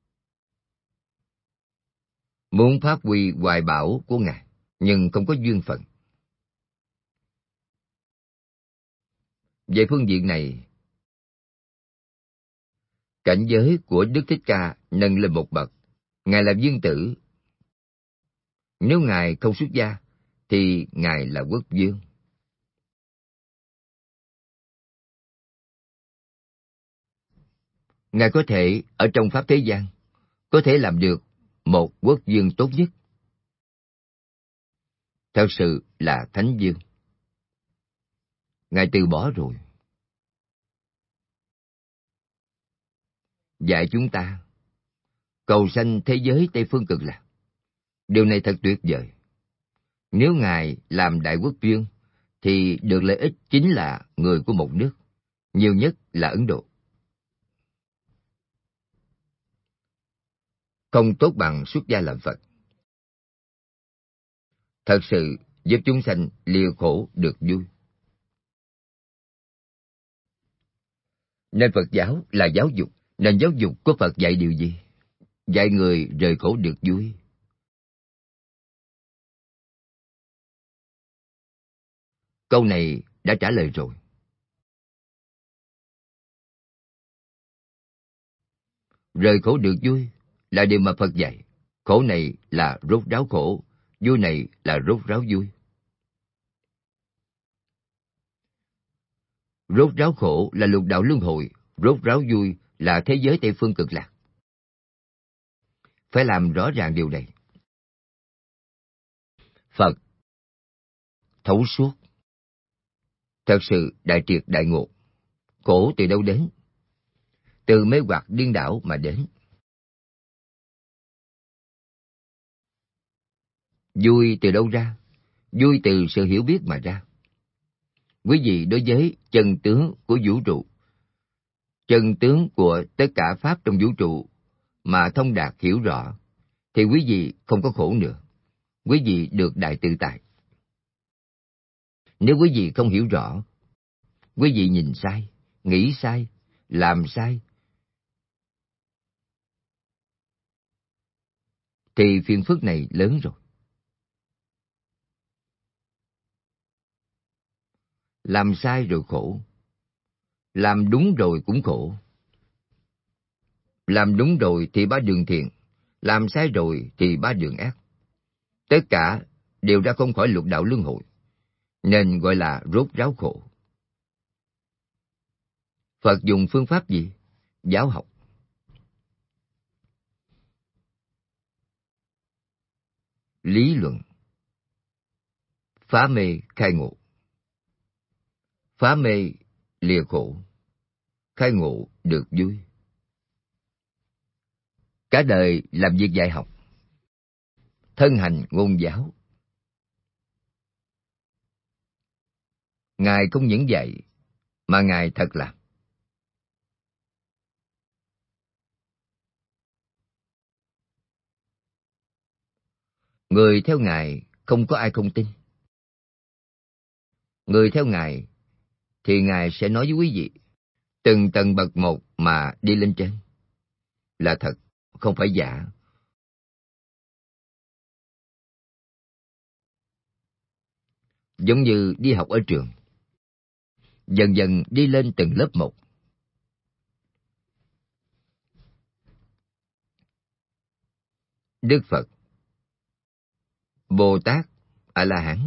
Muốn phát huy hoài bão của Ngài, nhưng không có duyên phận. Về phương diện này, cảnh giới của Đức Thích Ca nâng lên một bậc. Ngài là vương tử. Nếu Ngài không xuất gia, thì Ngài là quốc vương. Ngài có thể ở trong pháp thế gian, có thể làm được một quốc vương tốt nhất. Thật sự là thánh vương. Ngài từ bỏ rồi. Dạy chúng ta cầu sanh thế giới Tây Phương Cực Lạc. Điều này thật tuyệt vời. Nếu Ngài làm đại quốc vương, thì được lợi ích chính là người của một nước, nhiều nhất là Ấn Độ. Không tốt bằng xuất gia làm Phật. Thật sự giúp chúng sanh lìa khổ được vui. Nên Phật giáo là giáo dục. Nên giáo dục của Phật dạy điều gì? Dạy người rời khổ được vui. Câu này đã trả lời rồi. Rời khổ được vui là điều mà Phật dạy. Khổ này là rốt ráo khổ, vui này là rốt ráo vui. Rốt ráo khổ là lục đạo luân hồi, rốt ráo vui là thế giới Tây Phương Cực Lạc. Phải làm rõ ràng điều này. Phật thấu suốt, thật sự đại triệt đại ngộ. Khổ từ đâu đến? Từ mê hoặc điên đảo mà đến. Vui từ đâu ra? Vui từ sự hiểu biết mà ra. Quý vị đối với chân tướng của vũ trụ, chân tướng của tất cả pháp trong vũ trụ mà thông đạt hiểu rõ, thì quý vị không có khổ nữa. Quý vị được đại tự tại. Nếu quý vị không hiểu rõ, quý vị nhìn sai, nghĩ sai, làm sai, thì phiền phức này lớn rồi. Làm sai rồi khổ, làm đúng rồi cũng khổ. Làm đúng rồi thì ba đường thiện, làm sai rồi thì ba đường ác. Tất cả đều ra không khỏi lục đạo luân hồi, nên gọi là rốt ráo khổ. Phật dùng phương pháp gì? Giáo học. Lý luận. Phá mê khai ngộ. phá mê lìa khổ, khai ngộ được vui. Cả đời làm việc dạy học, thân hành ngôn giáo. Ngài không những dạy, mà Ngài thật làm. Người theo Ngài không có ai không tin. Người theo Ngài thì Ngài sẽ nói với quý vị, từng tầng bậc một mà đi lên trên. Là thật, không phải giả. Giống như đi học ở trường, dần dần đi lên từng lớp một. Đức Phật, Bồ Tát, A-la-hán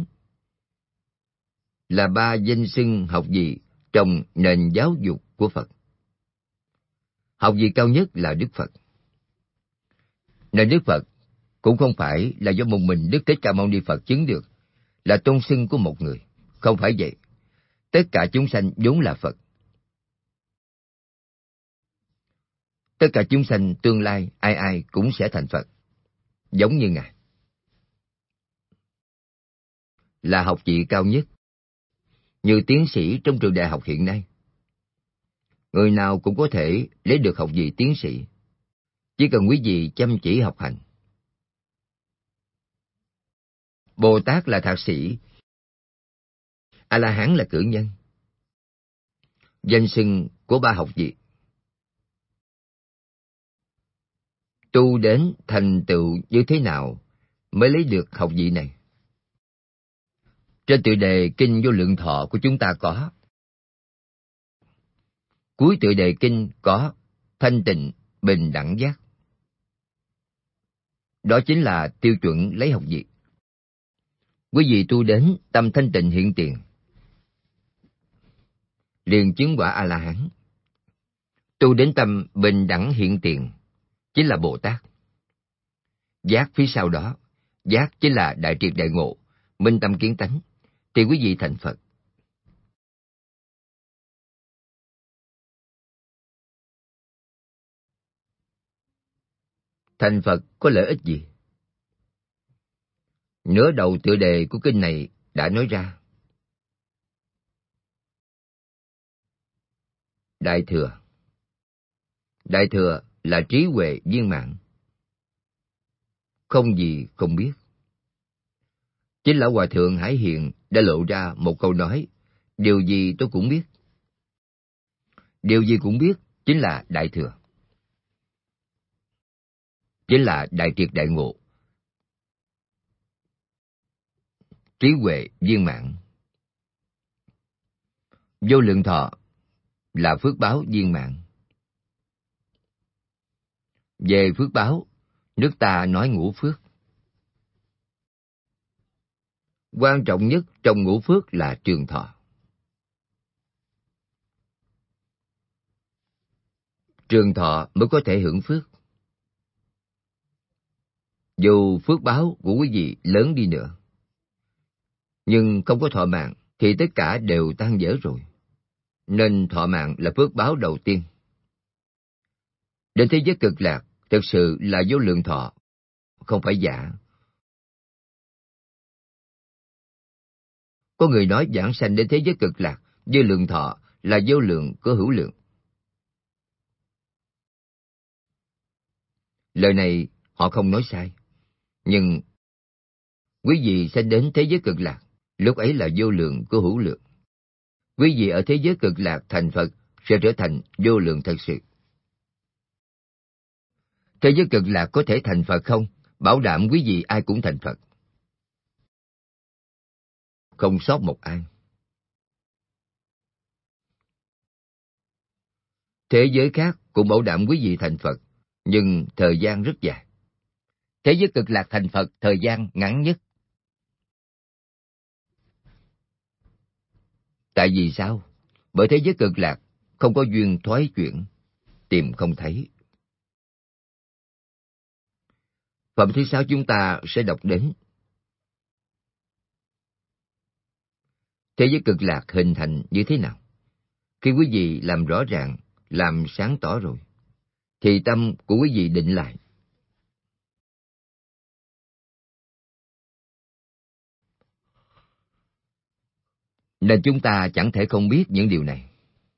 là ba danh xưng học vị trong nền giáo dục của Phật. Học vị cao nhất là Đức Phật. Nên Đức Phật cũng không phải là do một mình Đức Thích Ca Mâu Ni Phật chứng được, là tôn xưng của một người. Không phải vậy. Tất cả chúng sanh vốn là Phật. Tất cả chúng sanh tương lai ai ai cũng sẽ thành Phật, giống như Ngài. Là học vị cao nhất, như tiến sĩ trong trường đại học hiện nay. Người nào cũng có thể lấy được học vị tiến sĩ, chỉ cần quý vị chăm chỉ học hành. Bồ Tát là thạc sĩ, A-la-hán là cử nhân. Danh xưng của ba học vị. Tu đến thành tựu như thế nào mới lấy được học vị này? Trên tựa đề Kinh Vô Lượng Thọ của chúng ta có. Cuối tựa đề kinh có thanh tịnh, bình đẳng giác. Đó chính là tiêu chuẩn lấy học vị. Quý vị tu đến tâm thanh tịnh hiện tiền, liền chứng quả A-la-hán. Tu đến tâm bình đẳng hiện tiền, chính là Bồ Tát. Giác phía sau đó, giác chính là đại triệt đại ngộ, minh tâm kiến tánh, thì quý vị thành Phật. Thành Phật có lợi ích gì? Nửa đầu tựa đề của kinh này đã nói ra. Đại thừa. Đại thừa là trí huệ viên mãn, không gì không biết. Chính Lão Hòa Thượng Hải Hiền đã lộ ra một câu nói, điều gì tôi cũng biết. Điều gì cũng biết chính là đại thừa. Chính là đại triệt đại ngộ. Trí huệ viên mãn. Vô lượng thọ là phước báo viên mãn. Về phước báo, nước ta nói ngũ phước. Quan trọng nhất trong ngũ phước là trường thọ. Trường thọ mới có thể hưởng phước. Dù phước báo của quý vị lớn đi nữa, nhưng không có thọ mạng thì tất cả đều tan vỡ rồi. Nên thọ mạng là phước báo đầu tiên. Đến thế giới cực lạc thực sự là vô lượng thọ, không phải giả. Có người nói giảng sanh đến thế giới cực lạc, vô lượng thọ là vô lượng có hữu lượng. Lời này họ không nói sai. Nhưng quý vị sẽ đến thế giới cực lạc, lúc ấy là vô lượng có hữu lượng. Quý vị ở thế giới cực lạc thành Phật sẽ trở thành vô lượng thật sự. Thế giới cực lạc có thể thành Phật không? Bảo đảm quý vị ai cũng thành Phật. Không sót một ai. Thế giới khác cũng bảo đảm quý vị thành Phật, nhưng thời gian rất dài. Thế giới cực lạc thành Phật thời gian ngắn nhất. Tại vì sao? Bởi thế giới cực lạc không có duyên thoái chuyển, tìm không thấy. Phẩm thứ 6 chúng ta sẽ đọc đến. thế giới cực lạc hình thành như thế nào? Khi quý vị làm rõ ràng, làm sáng tỏ rồi, thì tâm của quý vị định lại. Nên chúng ta chẳng thể không biết những điều này.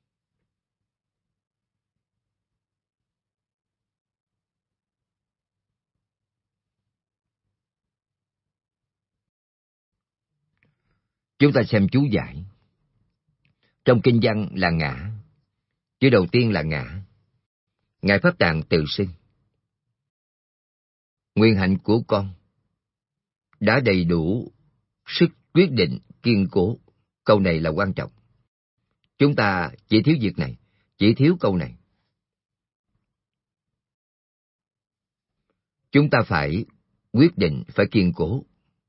Chúng ta xem chú giải. Trong kinh văn là ngã. Chữ đầu tiên là ngã. Ngài Pháp Tạng tự xưng: Nguyện hạnh của con đã đầy đủ sức quyết định kiên cố. Câu này là quan trọng. Chúng ta chỉ thiếu việc này, chỉ thiếu câu này. Chúng ta phải quyết định, phải kiên cố.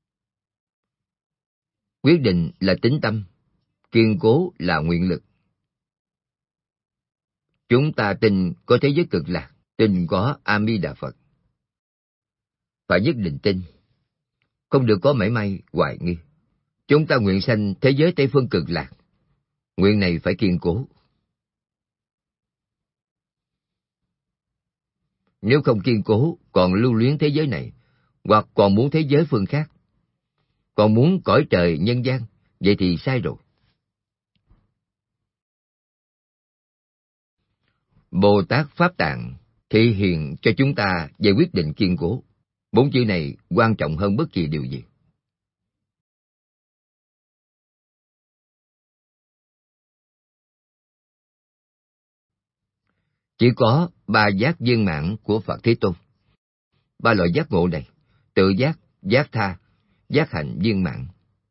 Quyết định là tín tâm, kiên cố là nguyện lực. Chúng ta tin có thế giới cực lạc, tin có A Di Đà Phật. Phải nhất định tin, không được có mảy may hoài nghi. Chúng ta nguyện sanh thế giới Tây Phương cực lạc, nguyện này phải kiên cố. Nếu không kiên cố, còn lưu luyến thế giới này, hoặc còn muốn thế giới phương khác, còn muốn cõi trời nhân gian, vậy thì sai rồi. Bồ Tát Pháp Tạng thị hiện cho chúng ta về quyết định kiên cố. 4 chữ này quan trọng hơn bất kỳ điều gì. Chỉ có 3 giác viên mãn của Phật Thế Tôn. 3 loại giác ngộ này: tự giác, giác tha, giác hạnh viên mãn.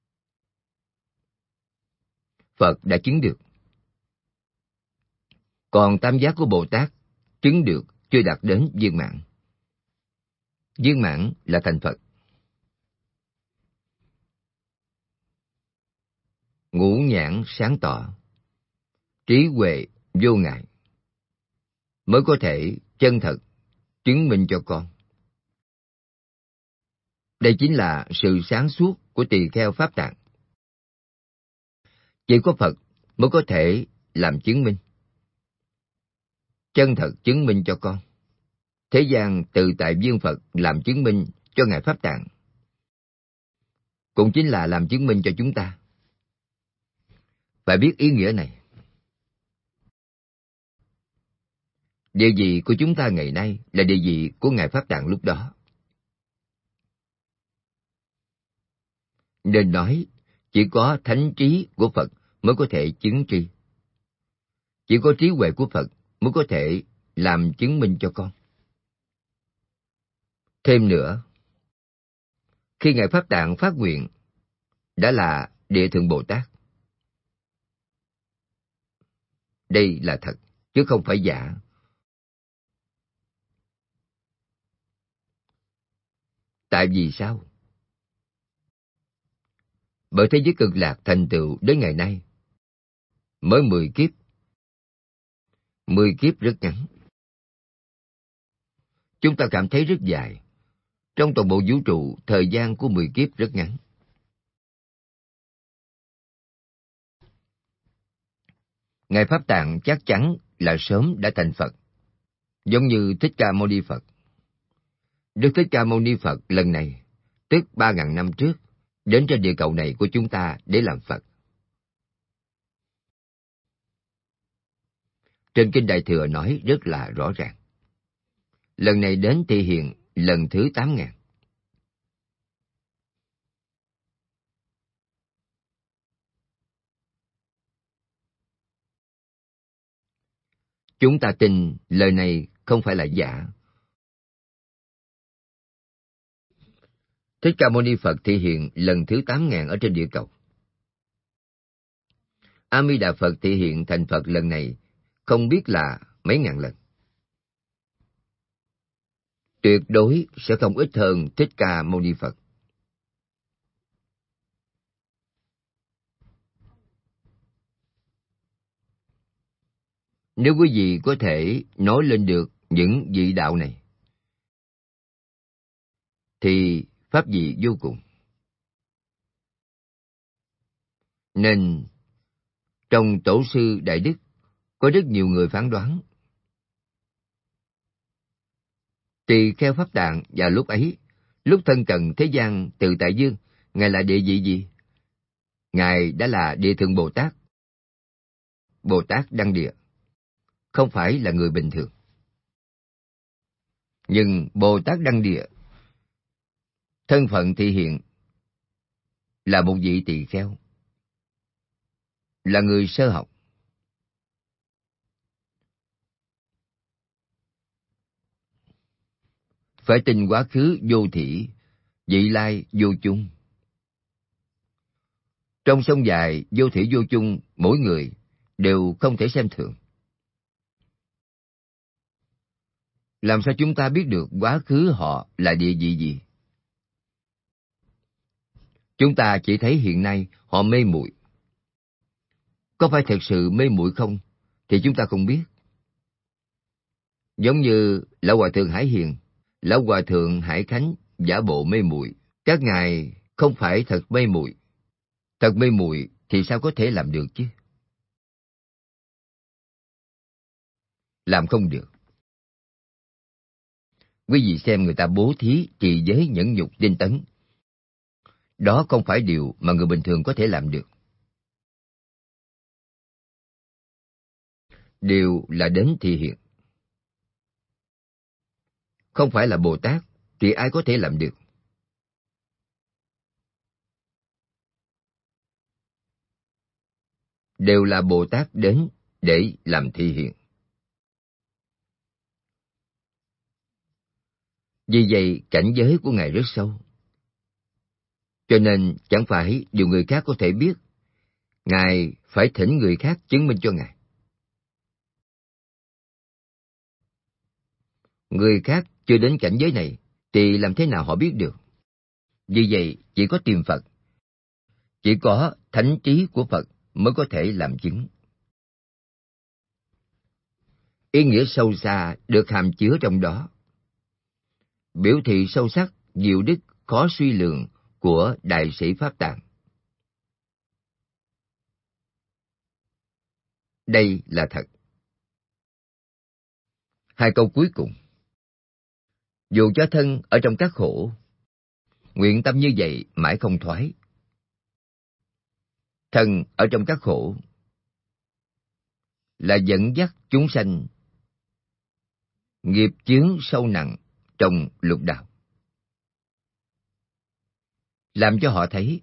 Phật đã chứng được. Còn tam giác của Bồ Tát chứng được chưa đạt đến viên mãn. Viên mãn là thành Phật. Ngũ nhãn sáng tỏ, trí huệ vô ngại, mới có thể chân thật chứng minh cho con. Đây chính là sự sáng suốt của tỳ kheo Pháp Tạng. Chỉ có Phật mới có thể làm chứng minh, chân thật chứng minh cho con. Thế gian từ tại viên Phật làm chứng minh cho Ngài Pháp Tạng, cũng chính là làm chứng minh cho chúng ta. Phải biết ý nghĩa này. Địa vị của chúng ta ngày nay là địa vị của Ngài Pháp Tạng lúc đó. Nên nói, chỉ có thánh trí của Phật mới có thể chứng tri. Chỉ có trí huệ của Phật mới có thể làm chứng minh cho con. Thêm nữa, khi Ngài Pháp Tạng phát nguyện, đã là Địa Thượng Bồ Tát. Đây là thật, chứ không phải giả. Tại vì sao? Bởi thế giới cực lạc thành tựu đến ngày nay mới 10 kiếp. 10 kiếp rất ngắn. Chúng ta cảm thấy rất dài. Trong toàn bộ vũ trụ, thời gian của 10 kiếp rất ngắn. Ngài Pháp Tạng chắc chắn là sớm đã thành Phật, giống như Thích Ca Mâu Ni Phật. Đức Thích Ca Mâu Ni Phật lần này, tức 3.000 năm trước, đến trên địa cầu này của chúng ta để làm Phật. Trên Kinh Đại Thừa nói rất là rõ ràng. Lần này đến thị hiện lần thứ 8.000. Chúng ta tin lời này không phải là giả. Thích Ca Mâu Ni Phật thị hiện lần thứ 8.000 ở trên địa cầu. A Di Đà Phật thị hiện thành Phật lần này không biết là mấy ngàn lần. Tuyệt đối sẽ không ít hơn Thích Ca Mâu Ni Phật. Nếu quý vị có thể nói lên được những vị đạo này, thì pháp vị vô cùng. Nên trong tổ sư Đại Đức có rất nhiều người phán đoán. Tỳ Kheo Pháp Tạng và lúc ấy, lúc thân cận thế gian từ tại dương, Ngài là địa vị gì? Ngài đã là Địa Thượng Bồ Tát, Bồ Tát Đăng Địa, không phải là người bình thường. Nhưng Bồ Tát Đăng Địa, thân phận thị hiện, là một vị tỳ kheo, là người sơ học. Phải tin quá khứ vô thỉ, vị lai vô chung. Trong sông dài vô thỉ vô chung, mỗi người đều không thể xem thường. Làm sao chúng ta biết được quá khứ họ là địa vị gì? Chúng ta chỉ thấy hiện nay họ mê muội. Có phải thật sự mê muội không thì chúng ta không biết. Giống như Lão Hòa Thượng Hải Hiền, Lão Hòa Thượng Hải Khánh giả bộ mê muội. Các ngài không phải thật mê muội. Thật mê muội thì sao có thể làm được chứ? Làm không được. Quý vị xem người ta bố thí, trì giới, nhẫn nhục, tinh tấn. Đó không phải điều mà người bình thường có thể làm được. Điều là đến thị hiện. Không phải là Bồ Tát thì ai có thể làm được? Đều là Bồ Tát đến để làm thị hiện. Vì vậy cảnh giới của Ngài rất sâu. Cho nên chẳng phải điều người khác có thể biết. Ngài phải thỉnh người khác chứng minh cho Ngài. Người khác chưa đến cảnh giới này thì làm thế nào họ biết được? Vì vậy chỉ có tìm Phật. Chỉ có thánh trí của Phật mới có thể làm chứng. Ý nghĩa sâu xa được hàm chứa trong đó. Biểu thị sâu sắc, diệu đức, khó suy lường của Đại sĩ Pháp Tạng. Đây là thật. Hai câu cuối cùng. Dù cho thân ở trong các khổ, nguyện tâm như vậy mãi không thoái. Thân ở trong các khổ là dẫn dắt chúng sanh nghiệp chướng sâu nặng trong lục đạo. Làm cho họ thấy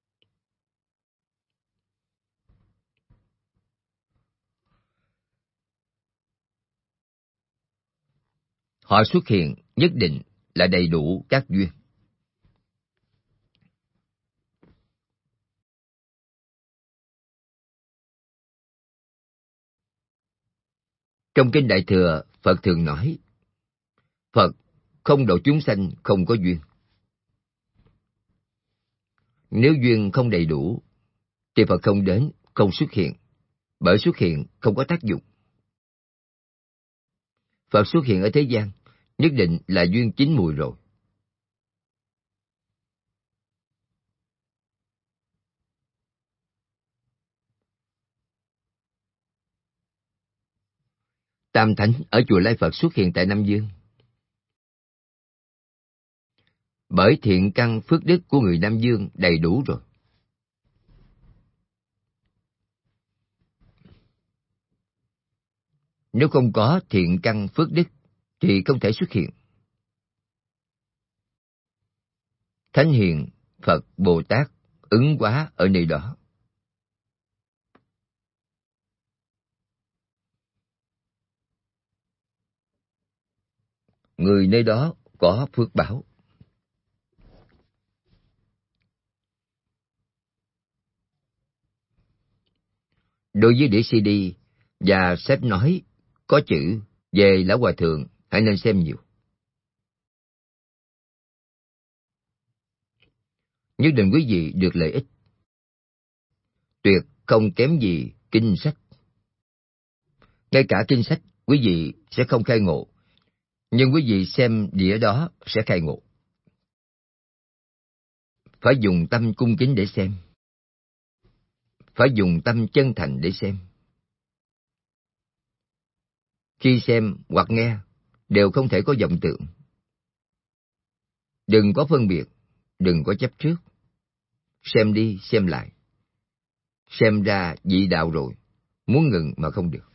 họ xuất hiện nhất định là đầy đủ các duyên. Trong Kinh Đại Thừa, Phật thường nói, Phật không độ chúng sanh không có duyên. Nếu duyên không đầy đủ, thì Phật không đến, không xuất hiện. Bởi xuất hiện không có tác dụng. Phật xuất hiện ở thế gian, nhất định là duyên chín mùi rồi. Tam Thánh ở chùa Lai Phật xuất hiện tại Nam Dương. Bởi thiện căn phước đức của người Nam Dương đầy đủ rồi. Nếu không có thiện căn phước đức thì không thể xuất hiện. Thánh hiền, Phật, Bồ Tát ứng hóa ở nơi đó. Người nơi đó có phước báo. Đối với đĩa CD và sách nói có chữ về Lão Hòa Thượng, hãy nên xem nhiều. Nhất định quý vị được lợi ích. Tuyệt không kém gì kinh sách. Ngay cả kinh sách quý vị sẽ không khai ngộ, nhưng quý vị xem đĩa đó sẽ khai ngộ. Phải dùng tâm cung kính để xem. phải dùng tâm chân thành để xem. Khi xem hoặc nghe, đều không thể có vọng tưởng. Đừng có phân biệt, đừng có chấp trước. Xem đi xem lại. Xem ra vị đạo rồi, muốn ngừng mà không được.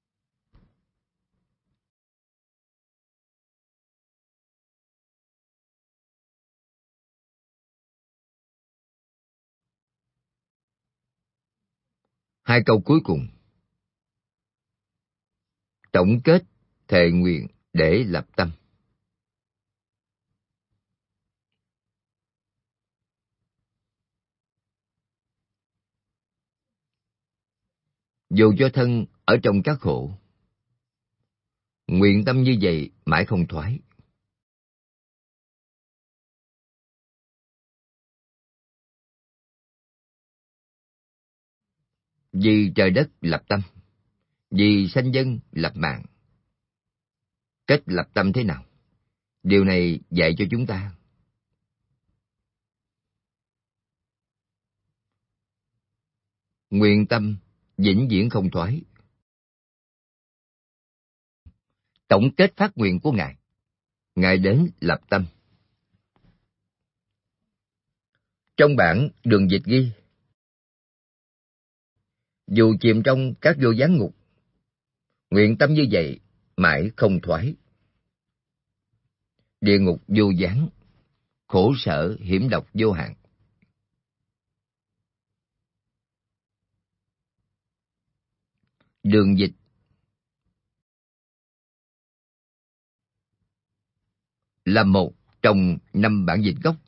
Hai câu cuối cùng. Tổng kết, thệ nguyện để lập tâm. Dù cho thân ở trong các khổ, nguyện tâm như vậy mãi không thoái. Vì trời đất lập tâm, vì sanh dân lập mạng. Cách lập tâm thế nào? Điều này dạy cho chúng ta. Nguyện tâm vĩnh viễn không thoái. Tổng kết phát nguyện của Ngài. Ngài đến lập tâm. Trong bản đường dịch ghi, dù chìm trong các vô gián ngục, nguyện tâm như vậy mãi không thoái. Địa ngục vô gián, khổ sở hiểm độc vô hạn. Đường dịch là một trong 5 bản dịch gốc.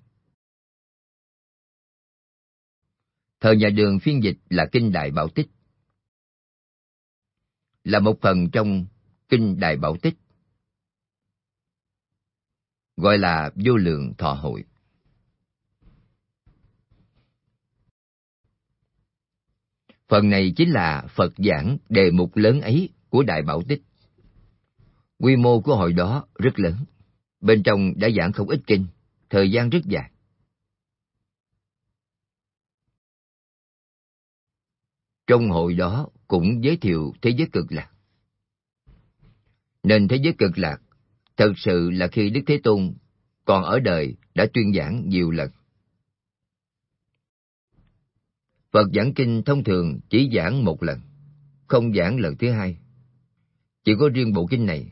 Thời nhà Đường phiên dịch là Kinh Đại Bảo Tích, là một phần trong Kinh Đại Bảo Tích, gọi là Vô Lượng Thọ Hội. Phần này chính là Phật giảng đề mục lớn ấy của Đại Bảo Tích. Quy mô của hội đó rất lớn, bên trong đã giảng không ít kinh, thời gian rất dài. Trong hội đó cũng giới thiệu thế giới cực lạc. Nên thế giới cực lạc thật sự là khi Đức Thế Tôn còn ở đời đã tuyên giảng nhiều lần. Phật giảng kinh thông thường chỉ giảng một lần, không giảng lần thứ hai. Chỉ có riêng bộ kinh này.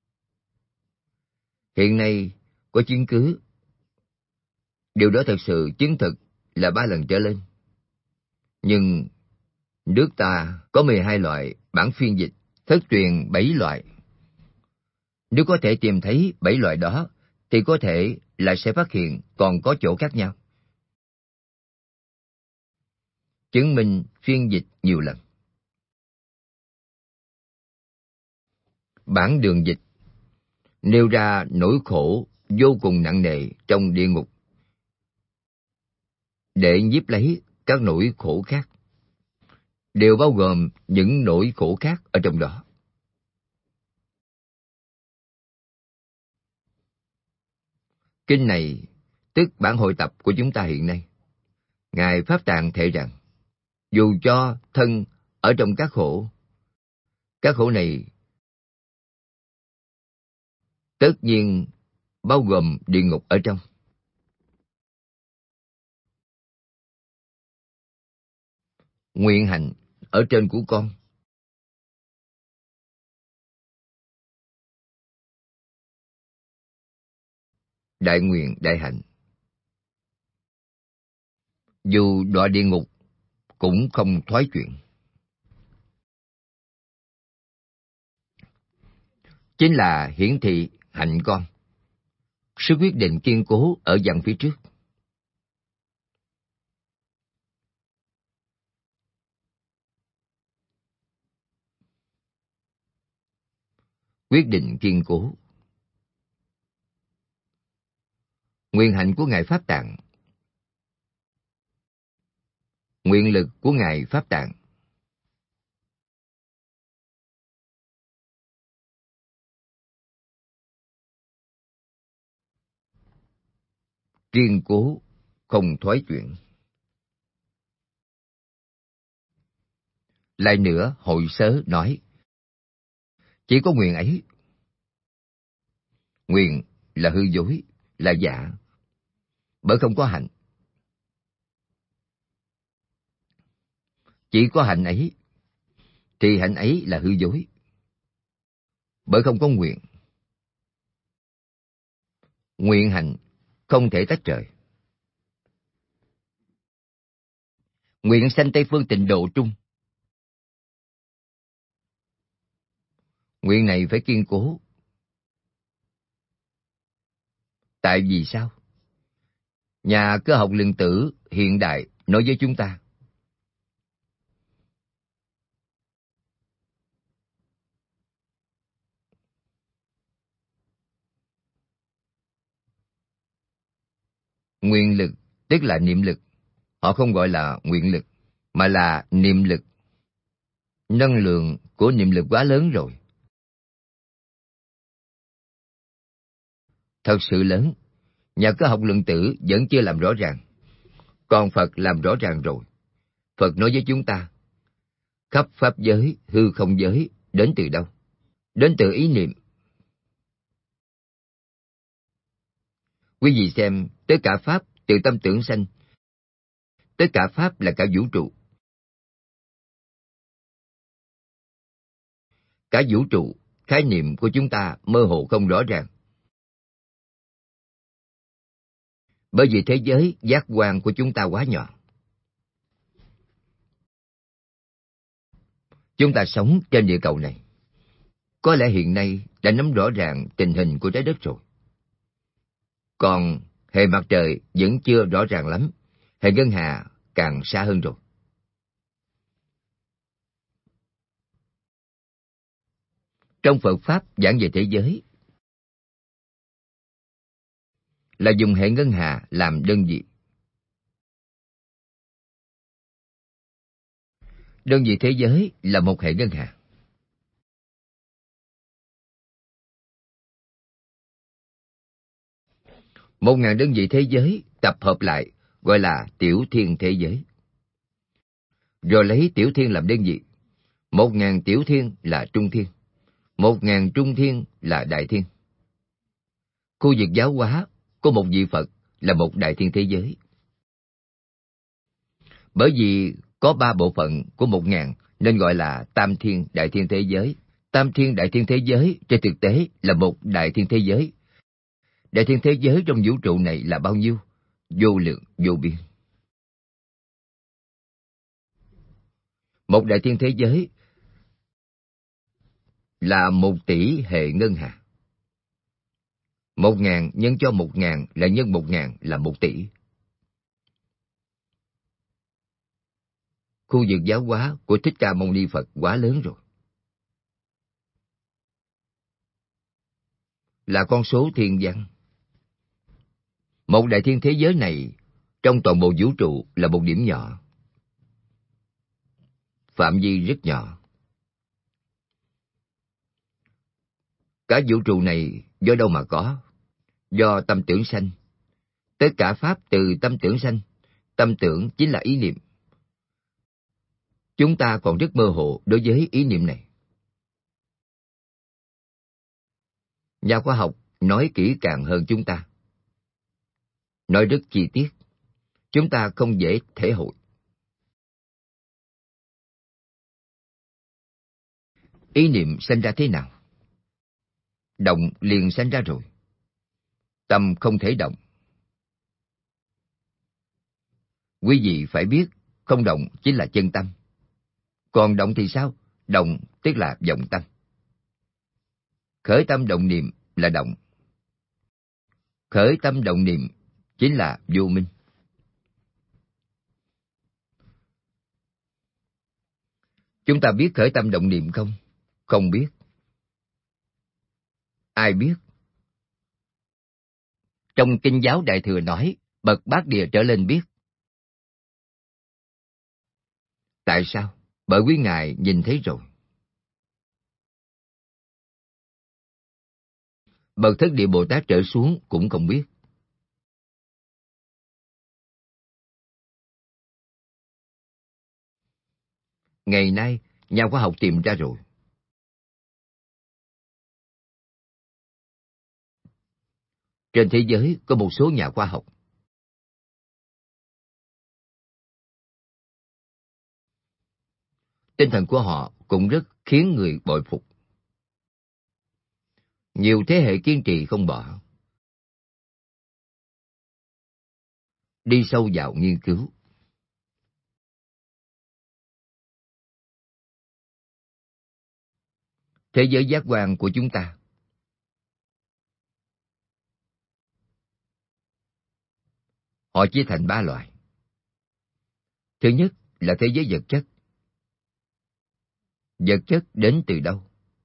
Hiện nay có chứng cứ. Điều đó thật sự chứng thực là 3 lần trở lên. Nhưng nước ta có 12 loại bản phiên dịch, thất truyền 7 loại. Nếu có thể tìm thấy 7 loại đó, thì có thể là sẽ phát hiện còn có chỗ khác nhau. Chứng minh phiên dịch nhiều lần. Bản đường dịch nêu ra nỗi khổ vô cùng nặng nề trong địa ngục, để nhiếp lấy các nỗi khổ khác, đều bao gồm những nỗi khổ khác ở trong đó. Kinh này tức bản hội tập của chúng ta hiện nay. Ngài Pháp Tạng thệ rằng, dù cho thân ở trong các khổ này tất nhiên bao gồm địa ngục ở trong. Nguyện hạnh ở trên của con, đại nguyện đại hạnh, dù đọa địa ngục cũng không thoái chuyển. Chính là hiển thị hạnh con, sự quyết định kiên cố ở dặn phía trước. Quyết định kiên cố. Nguyện hạnh của Ngài Pháp Tạng, nguyện lực của Ngài Pháp Tạng, kiên cố không thoái chuyển. Lại nữa, Hội Sớ nói, chỉ có nguyện ấy. Nguyện là hư dối, là giả, bởi không có hạnh. Chỉ có hạnh ấy, thì hạnh ấy là hư dối, bởi không có nguyện. Nguyện hạnh không thể tách rời. Nguyện sanh Tây Phương Tịnh Độ Trung. Nguyện này phải kiên cố. Tại vì sao? Nhà cơ học lượng tử hiện đại nói với chúng ta, nguyện lực tức là niệm lực. Họ không gọi là nguyện lực, mà là niệm lực. Năng lượng của niệm lực quá lớn rồi. Thật sự lớn, nhà cơ học lượng tử vẫn chưa làm rõ ràng. Còn Phật làm rõ ràng rồi. Phật nói với chúng ta, khắp pháp giới, hư không giới, đến từ đâu? Đến từ ý niệm. Quý vị xem, tất cả pháp từ tâm tưởng sanh. Tất cả pháp là cả vũ trụ. Cả vũ trụ, khái niệm của chúng ta mơ hồ không rõ ràng. Bởi vì thế giới giác quan của chúng ta quá nhỏ. Chúng ta sống trên địa cầu này, có lẽ hiện nay đã nắm rõ ràng tình hình của trái đất rồi. Còn hệ mặt trời vẫn chưa rõ ràng lắm, hệ ngân hà càng xa hơn rồi. Trong Phật Pháp giảng về thế giới, là dùng hệ ngân hà làm đơn vị. Đơn vị thế giới là một hệ ngân hà. Một ngàn đơn vị thế giới tập hợp lại gọi là tiểu thiên thế giới. Rồi lấy tiểu thiên làm đơn vị. 1.000 tiểu thiên là trung thiên. 1.000 trung thiên là đại thiên. Khu vực giáo hóa của một vị Phật là một đại thiên thế giới. Bởi vì có 3 bộ phận của 1.000 nên gọi là tam thiên đại thiên thế giới. Tam thiên đại thiên thế giới trên thực tế là một đại thiên thế giới. Đại thiên thế giới trong vũ trụ này là bao nhiêu? Vô lượng, vô biên. Một đại thiên thế giới là 1 tỷ hệ ngân hà. 1.000 nhân cho 1.000 là nhân 1.000 là 1 tỷ. Khu vực giáo hóa của Thích Ca Mâu Ni Phật quá lớn rồi. Là con số thiên văn. Một đại thiên thế giới này trong toàn bộ vũ trụ là một điểm nhỏ. Phạm vi rất nhỏ. Cả vũ trụ này do đâu mà có? Do tâm tưởng sanh. Tất cả pháp từ tâm tưởng sanh. Tâm tưởng chính là ý niệm. Chúng ta còn rất mơ hồ đối với ý niệm này. Nhà khoa học nói kỹ càng hơn chúng ta. Nói rất chi tiết. Chúng ta không dễ thể hội. Ý niệm sanh ra thế nào? Động liền sanh ra rồi. Tâm không thể động. Quý vị phải biết, không động chính là chân tâm. Còn động thì sao? Động tức là vọng tâm. Khởi tâm động niệm là động. Khởi tâm động niệm chính là vô minh. Chúng ta biết khởi tâm động niệm không? Không biết. Ai biết? Trong Kinh giáo Đại Thừa nói, bậc Bát Địa trở lên biết. Tại sao? Bởi quý ngài nhìn thấy rồi. Bậc Thất Địa Bồ Tát trở xuống cũng không biết. Ngày nay, nhà khoa học tìm ra rồi. Trên thế giới có một số nhà khoa học. Tinh thần của họ cũng rất khiến người bội phục. Nhiều thế hệ kiên trì không bỏ, đi sâu vào nghiên cứu. Thế giới giác quan của chúng ta, họ chia thành 3 loại. Thứ nhất là thế giới vật chất. Vật chất đến từ đâu?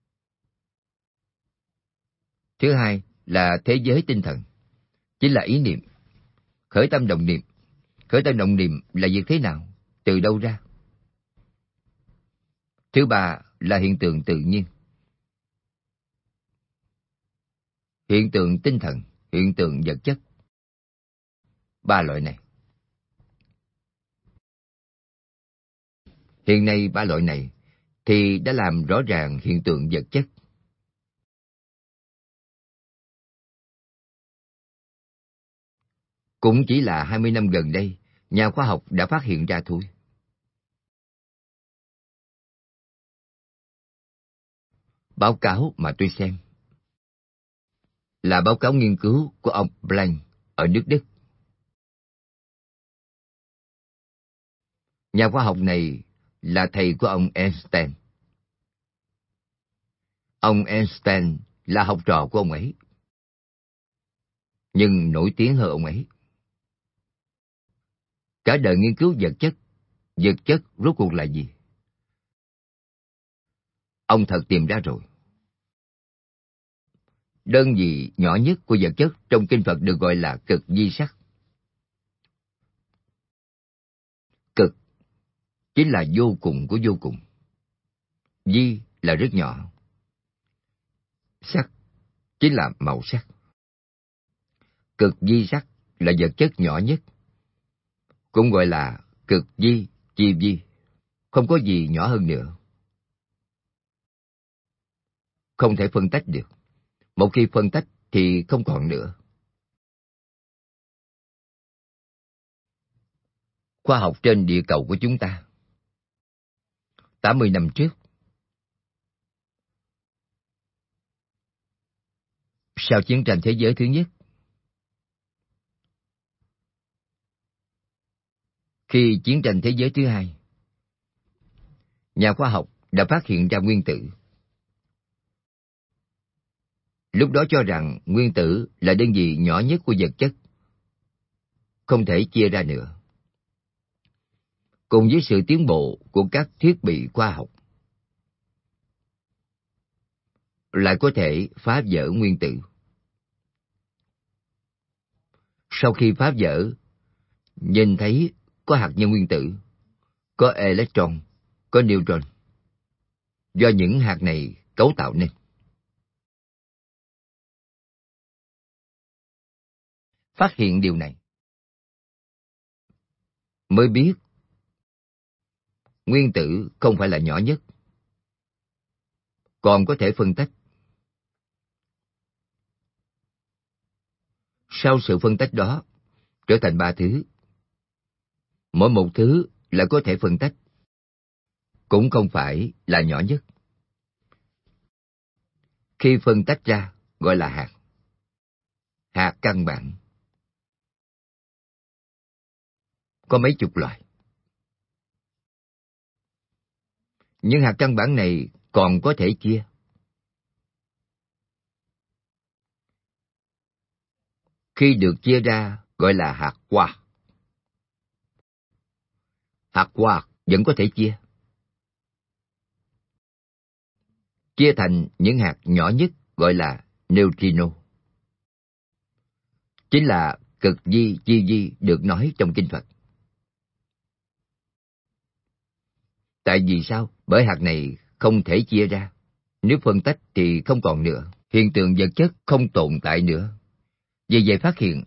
Thứ hai là thế giới tinh thần, chính là ý niệm, khởi tâm động niệm. Khởi tâm động niệm là việc thế nào? Từ đâu ra? Thứ ba là hiện tượng tự nhiên. Hiện tượng tinh thần, hiện tượng vật chất. 3 loại này. Hiện nay 3 loại này thì đã làm rõ ràng hiện tượng vật chất. Cũng chỉ là 20 năm gần đây, nhà khoa học đã phát hiện ra thôi. Báo cáo mà tôi xem là báo cáo nghiên cứu của ông Planck ở nước Đức. Nhà khoa học này là thầy của ông Einstein. Ông Einstein là học trò của ông ấy, nhưng nổi tiếng hơn ông ấy. Cả đời nghiên cứu vật chất rốt cuộc là gì? Ông thật tìm ra rồi. Đơn vị nhỏ nhất của vật chất trong kinh Phật được gọi là cực vi sắc. Cực chính là vô cùng của vô cùng. Vi là rất nhỏ. Sắc chính là màu sắc. Cực vi sắc là vật chất nhỏ nhất, cũng gọi là cực vi, chi vi. Không có gì nhỏ hơn nữa. Không thể phân tách được. Một khi phân tách thì không còn nữa. Khoa học trên địa cầu của chúng ta 80 năm trước, sau chiến tranh thế giới thứ nhất, khi chiến tranh thế giới thứ hai, nhà khoa học đã phát hiện ra nguyên tử. Lúc đó cho rằng nguyên tử là đơn vị nhỏ nhất của vật chất, không thể chia ra nữa. Cùng với sự tiến bộ của các thiết bị khoa học, lại có thể phá vỡ nguyên tử. Sau khi phá vỡ, nhìn thấy có hạt nhân nguyên tử, có electron, có neutron, do những hạt này cấu tạo nên. Phát hiện điều này, mới biết nguyên tử không phải là nhỏ nhất, còn có thể phân tách. Sau sự phân tách đó, trở thành 3 thứ. Mỗi một thứ là có thể phân tách, cũng không phải là nhỏ nhất. Khi phân tách ra, gọi là hạt. Hạt căn bản. Có mấy chục loại. Những hạt căn bản này còn có thể chia. Khi được chia ra, gọi là hạt quark. Hạt quark vẫn có thể chia. Chia thành những hạt nhỏ nhất gọi là neutrino. Chính là cực vi chi vi được nói trong kinh Phật. Tại vì sao? Bởi hạt này không thể chia ra. Nếu phân tách thì không còn nữa. Hiện tượng vật chất không tồn tại nữa. Vì vậy phát hiện.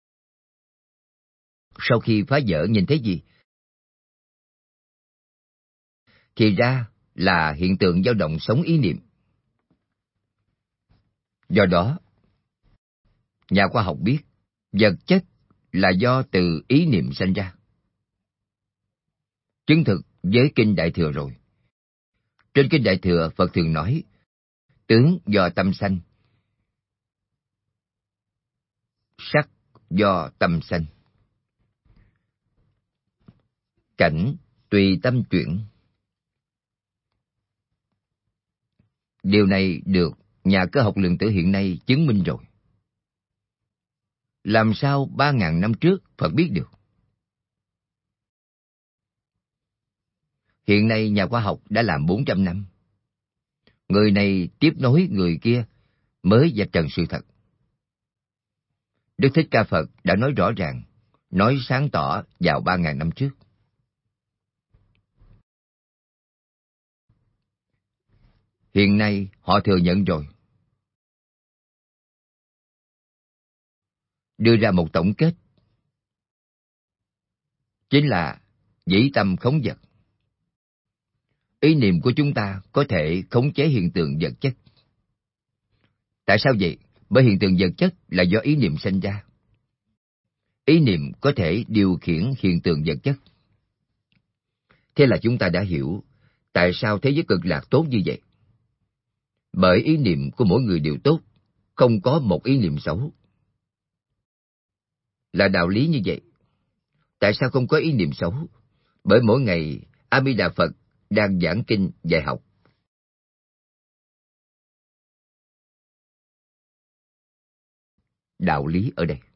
Sau khi phá vỡ nhìn thấy gì? Thì ra là hiện tượng dao động sống ý niệm. Do đó, nhà khoa học biết vật chất là do từ ý niệm sanh ra. Chứng thực với Kinh Đại Thừa rồi. Trên Kinh Đại Thừa, Phật thường nói, tướng do tâm sanh, sắc do tâm sanh, cảnh tùy tâm chuyển. Điều này được nhà cơ học lượng tử hiện nay chứng minh rồi. Làm sao 3.000 năm trước Phật biết được? Hiện nay nhà khoa học đã làm 400 năm. Người này tiếp nối người kia mới vạch trần sự thật. Đức Thích Ca Phật đã nói rõ ràng, nói sáng tỏ vào 3.000 năm trước. Hiện nay họ thừa nhận rồi. Đưa ra một tổng kết. Chính là dĩ tâm khống vật. Ý niệm của chúng ta có thể khống chế hiện tượng vật chất. Tại sao vậy? Bởi hiện tượng vật chất là do ý niệm sinh ra. Ý niệm có thể điều khiển hiện tượng vật chất. Thế là chúng ta đã hiểu tại sao thế giới cực lạc tốt như vậy. Bởi ý niệm của mỗi người đều tốt, không có một ý niệm xấu. Là đạo lý như vậy. Tại sao không có ý niệm xấu? Bởi mỗi ngày A Di Đà Phật đang giảng kinh dạy học. Đạo lý ở đây.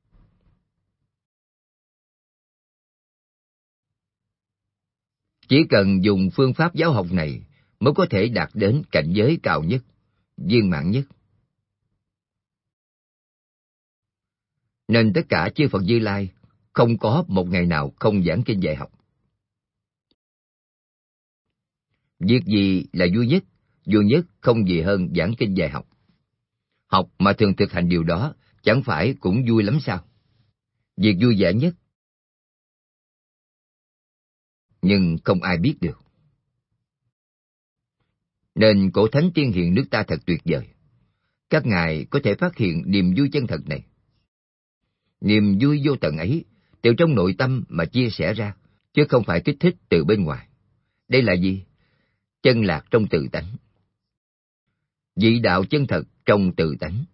Chỉ cần dùng phương pháp giáo học này mới có thể đạt đến cảnh giới cao nhất, viên mãn nhất. Nên tất cả chư Phật Như Lai không có một ngày nào không giảng kinh dạy học. Việc gì là vui nhất không gì hơn giảng kinh dạy học. Học mà thường thực hành điều đó chẳng phải cũng vui lắm sao? Việc vui vẻ nhất, nhưng không ai biết được. Nên cổ thánh tiên hiền nước ta thật tuyệt vời. Các ngài có thể phát hiện niềm vui chân thật này. Niềm vui vô tận ấy, từ trong nội tâm mà chia sẻ ra, chứ không phải kích thích từ bên ngoài. Đây là gì? Chân lạc trong tự tánh. Vị đạo chân thật trong tự tánh.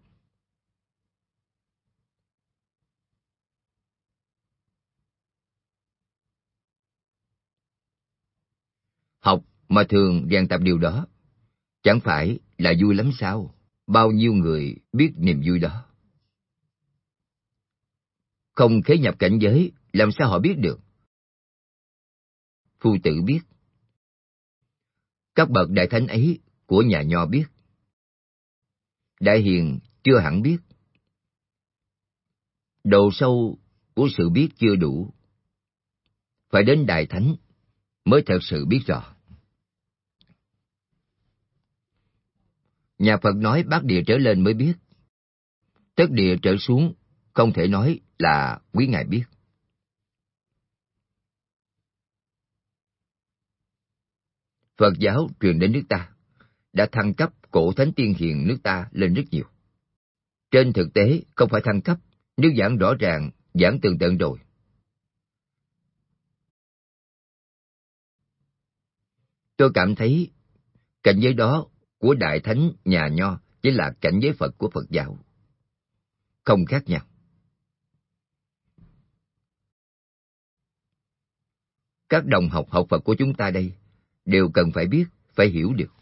Học mà thường rèn tập điều đó, chẳng phải là vui lắm sao? Bao nhiêu người biết niềm vui đó? Không khế nhập cảnh giới, làm sao họ biết được? Phu tử biết. Các bậc đại thánh ấy của nhà Nho biết. Đại hiền chưa hẳn biết. Độ sâu của sự biết chưa đủ. Phải đến đại thánh mới thật sự biết rõ. Nhà Phật nói bát địa trở lên mới biết. Tất địa trở xuống không thể nói là quý ngài biết. Phật giáo truyền đến nước ta đã thăng cấp cổ thánh tiên hiền nước ta lên rất nhiều. Trên thực tế không phải thăng cấp, nếu giảng rõ ràng, giảng tường tận rồi. Tôi cảm thấy cảnh giới đó của đại thánh nhà Nho chỉ là cảnh giới Phật của Phật giáo. Không khác nhau. Các đồng học học Phật của chúng ta đây đều cần phải biết, phải hiểu được.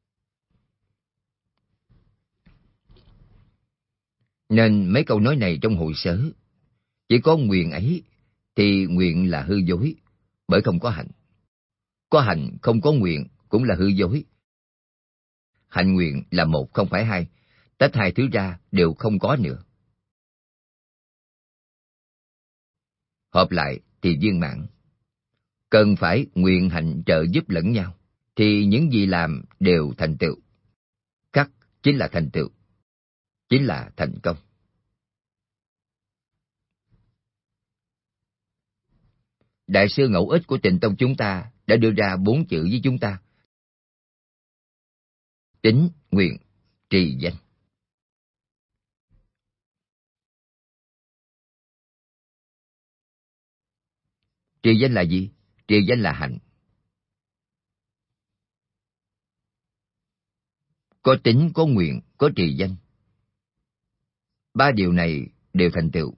Nên mấy câu nói này trong hội sớ, chỉ có nguyện ấy thì nguyện là hư dối, bởi không có hạnh. Có hạnh không có nguyện cũng là hư dối. Hạnh nguyện là một không phải hai, tách hai thứ ra đều không có nữa. Hợp lại thì viên mãn. Cần phải nguyện hạnh trợ giúp lẫn nhau, thì những gì làm đều thành tựu. Cắt chính là thành tựu, chính là thành công. Đại sư Ngẫu Ích của Tịnh Tông chúng ta đã đưa ra 4 chữ với chúng ta, tín, nguyện, trì danh. Trì danh là gì? Trì danh là hành. Có tín, có nguyện, có trì danh. Ba điều này đều thành tựu.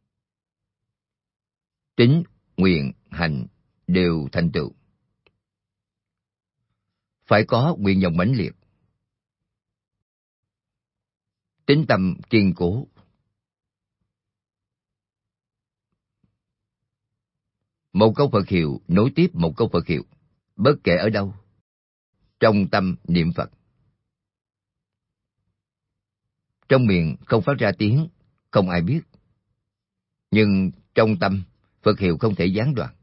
Tín, nguyện, hành đều thành tựu. Phải có nguyện vọng mãnh liệt, tín tâm kiên cố. Một câu Phật hiệu nối tiếp một câu Phật hiệu, bất kể ở đâu, trong tâm niệm Phật. Trong miệng không phát ra tiếng, không ai biết. Nhưng trong tâm, Phật hiệu không thể gián đoạn.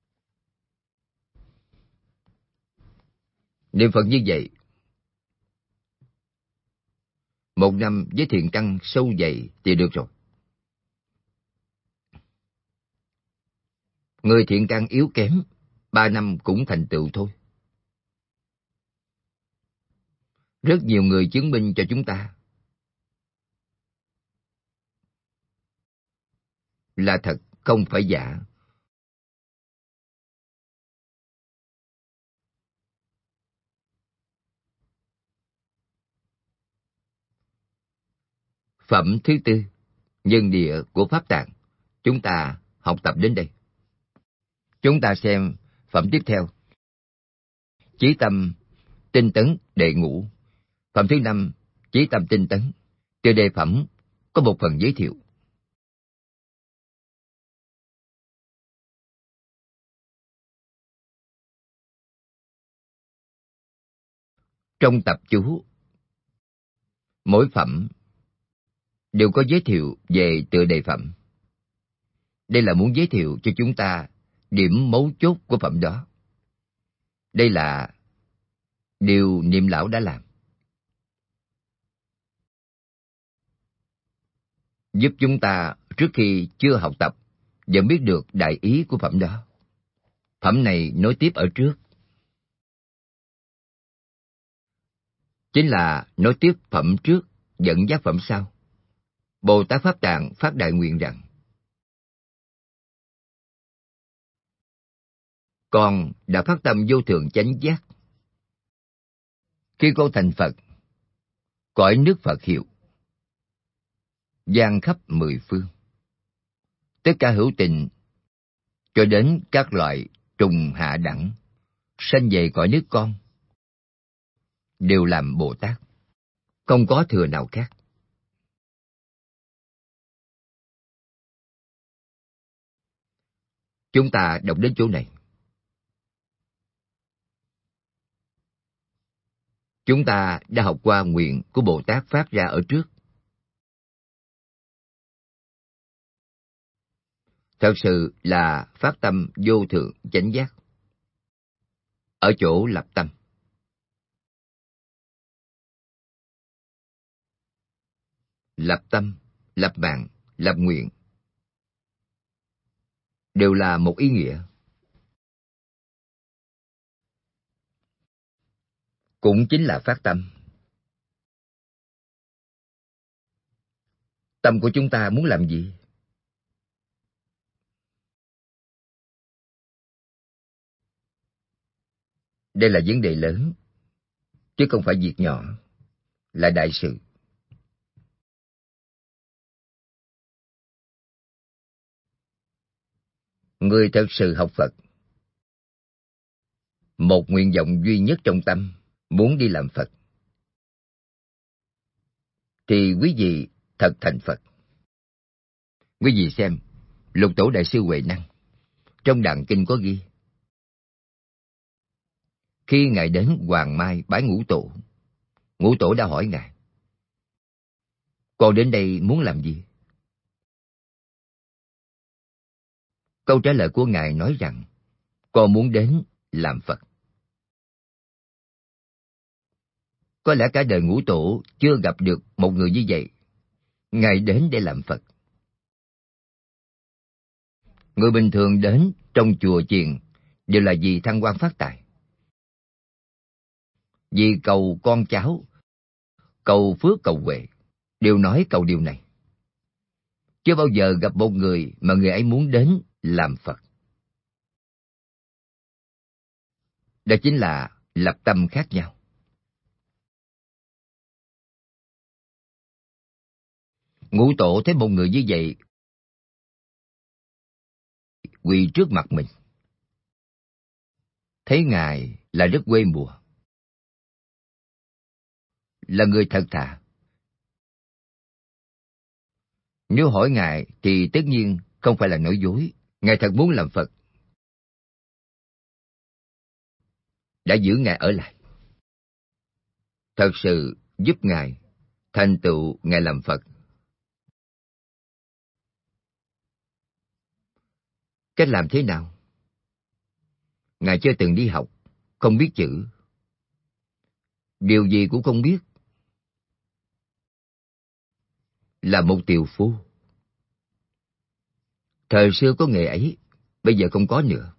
Niệm Phật như vậy, một năm với thiện căn sâu dày thì được rồi. Người thiện căn yếu kém, 3 năm cũng thành tựu thôi. Rất nhiều người chứng minh cho chúng ta là thật, không phải giả. Phẩm thứ tư, nhân địa của Pháp Tạng, chúng ta học tập đến đây. Chúng ta xem phẩm tiếp theo. Chí tâm tinh tấn đệ ngũ. Phẩm thứ 5, chí tâm tinh tấn. Tiêu đề phẩm có một phần giới thiệu. Trong tập chú, mỗi phẩm đều có giới thiệu về tựa đề phẩm. Đây là muốn giới thiệu cho chúng ta điểm mấu chốt của phẩm đó. Đây là điều Niệm Lão đã làm, giúp chúng ta trước khi chưa học tập vẫn biết được đại ý của phẩm đó. Phẩm này nối tiếp ở trước, chính là nối tiếp phẩm trước dẫn dắt phẩm sau. Bồ Tát Pháp Tạng phát đại nguyện rằng: con đã phát tâm vô thượng chánh giác. Khi con thành Phật, cõi nước Phật hiệu vang khắp 10 phương. Tất cả hữu tình cho đến các loại trùng hạ đẳng sanh về cõi nước con đều làm Bồ Tát, không có thừa nào khác. Chúng ta đọc đến chỗ này, chúng ta đã học qua nguyện của Bồ Tát phát ra ở trước. Thật sự là phát tâm vô thượng chánh giác. Ở chỗ lập tâm. Lập tâm, lập mạng, lập nguyện đều là một ý nghĩa. Cũng chính là phát tâm. Tâm của chúng ta muốn làm gì? Đây là vấn đề lớn, chứ không phải việc nhỏ, là đại sự. Người thật sự học Phật, một nguyện vọng duy nhất trong tâm, muốn đi làm Phật, thì quý vị thật thành Phật. Quý vị xem, Lục Tổ Đại sư Huệ Năng, trong Đàn Kinh có ghi, khi Ngài đến Hoàng Mai bái Ngũ Tổ, Ngũ Tổ đã hỏi Ngài: con đến đây muốn làm gì? Câu trả lời của Ngài nói rằng: con muốn đến làm Phật. Có lẽ cả đời Ngũ Tổ chưa gặp được một người như vậy. Ngài đến để làm Phật. Người bình thường đến trong chùa chiền đều là vì thăng quan phát tài, vì cầu con cháu cầu phước cầu huệ, đều nói câu điều này. Chưa bao giờ gặp một người mà người ấy muốn đến làm Phật. Đó chính là lập tâm khác nhau. Ngũ tổ thấy một người như vậy quỳ trước mặt mình, thấy Ngài là rất quê mùa, là người thật thà. Nếu hỏi Ngài thì tất nhiên không phải là nói dối, Ngài thật muốn làm Phật. Đã giữ Ngài ở lại, thật sự giúp Ngài thành tựu Ngài làm Phật. Cách làm thế nào? Ngài chưa từng đi học, không biết chữ, điều gì cũng không biết, là một tiều phu. Thời xưa có nghề ấy, bây giờ không có nữa.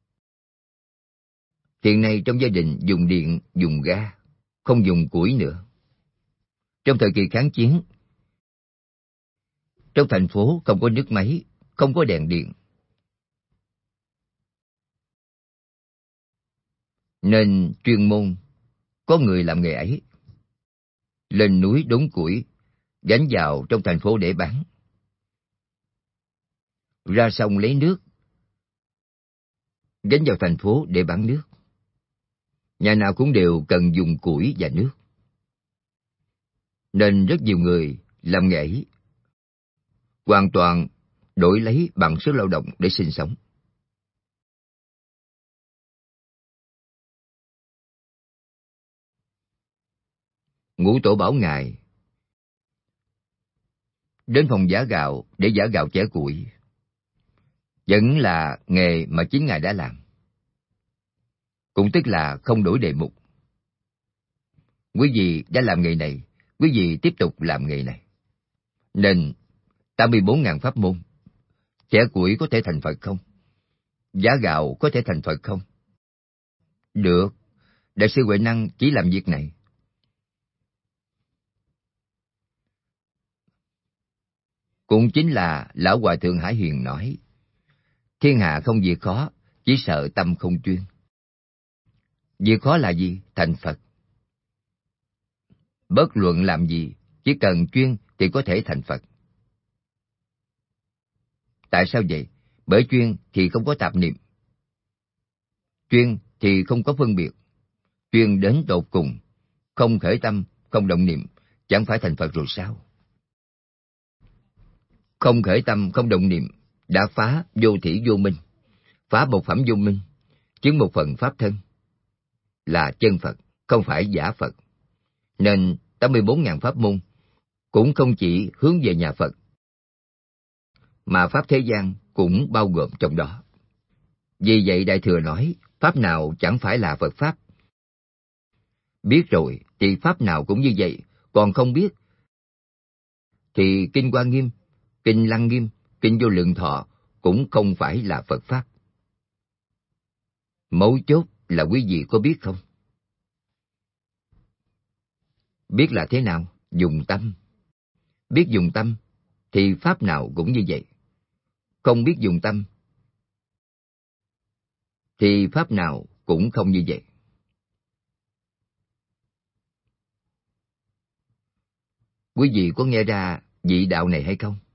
Hiện nay trong gia đình dùng điện, dùng ga, không dùng củi nữa. Trong thời kỳ kháng chiến, trong thành phố không có nước máy, không có đèn điện. Nên chuyên môn có người làm nghề ấy. Lên núi đốn củi, gánh vào trong thành phố để bán. Ra sông lấy nước, gánh vào thành phố để bán nước. Nhà nào cũng đều cần dùng củi và nước. Nên rất nhiều người làm nghề ấy, hoàn toàn đổi lấy bằng sức lao động để sinh sống. Ngũ tổ bảo Ngài đến phòng giã gạo để giã gạo chẻ củi. Vẫn là nghề mà chính Ngài đã làm. Cũng tức là không đổi đề mục. Quý vị đã làm nghề này, quý vị tiếp tục làm nghề này. Nên 84.000 pháp môn. Chẻ củi có thể thành Phật không? Giã gạo có thể thành Phật không? Được, Đại sư Huệ Năng chỉ làm việc này. Cũng chính là Lão Hòa Thượng Hải Huyền nói, thiên hạ không việc khó, chỉ sợ tâm không chuyên. Việc khó là gì? Thành Phật. Bất luận làm gì, chỉ cần chuyên thì có thể thành Phật. Tại sao vậy? Bởi chuyên thì không có tạp niệm. Chuyên thì không có phân biệt. Chuyên đến tột cùng, không khởi tâm, không động niệm, chẳng phải thành Phật rồi sao? Không khởi tâm, không động niệm, đã phá vô thỉ vô minh, phá một phẩm vô minh, chứng một phần pháp thân, là chân Phật, không phải giả Phật. Nên 84.000 pháp môn cũng không chỉ hướng về nhà Phật, mà pháp thế gian cũng bao gồm trong đó. Vì vậy Đại Thừa nói, pháp nào chẳng phải là Phật pháp. Biết rồi thì pháp nào cũng như vậy, còn không biết thì Kinh Hoa Nghiêm, Kinh Lăng Nghiêm, Kinh Vô Lượng Thọ cũng không phải là Phật pháp. Mấu chốt là quý vị có biết không? Biết là thế nào? Dùng tâm. Biết dùng tâm thì pháp nào cũng như vậy. Không biết dùng tâm thì pháp nào cũng không như vậy. Quý vị có nghe ra vị đạo này hay không?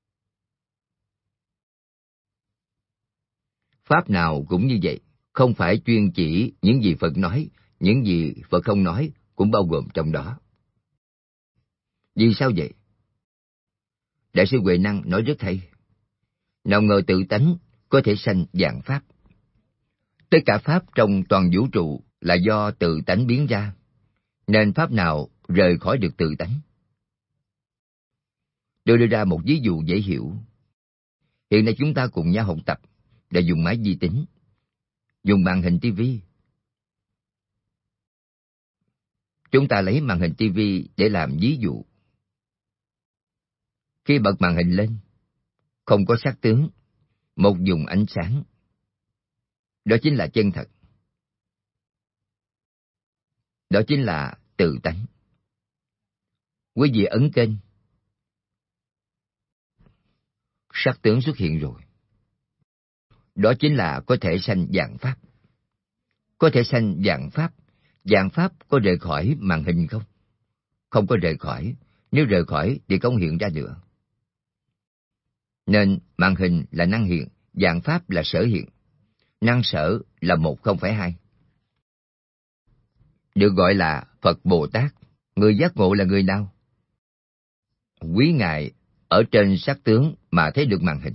Pháp nào cũng như vậy, không phải chuyên chỉ những gì Phật nói, những gì Phật không nói cũng bao gồm trong đó. Vì sao vậy? Đại sư Huệ Năng nói rất hay. Nào ngờ tự tánh có thể sanh vạn pháp. Tất cả pháp trong toàn vũ trụ là do tự tánh biến ra, nên pháp nào rời khỏi được tự tánh. Tôi đưa ra một ví dụ dễ hiểu. Hiện nay chúng ta cùng nhau học tập để dùng máy vi tính, dùng màn hình tivi. Chúng ta lấy màn hình tivi để làm ví dụ. Khi bật màn hình lên, không có sắc tướng, một vùng ánh sáng. Đó chính là chân thật. Đó chính là tự tánh. Quý vị ấn kênh, sắc tướng xuất hiện rồi. Đó chính là có thể sanh vạn pháp. Có thể sanh vạn pháp có rời khỏi màn hình không? Không có rời khỏi, nếu rời khỏi thì không hiện ra nữa. Nên màn hình là năng hiện, vạn pháp là sở hiện. Năng sở là một không phải hai. Được gọi là Phật Bồ Tát. Người giác ngộ là người nào? Quý ngài ở trên sắc tướng mà thấy được màn hình.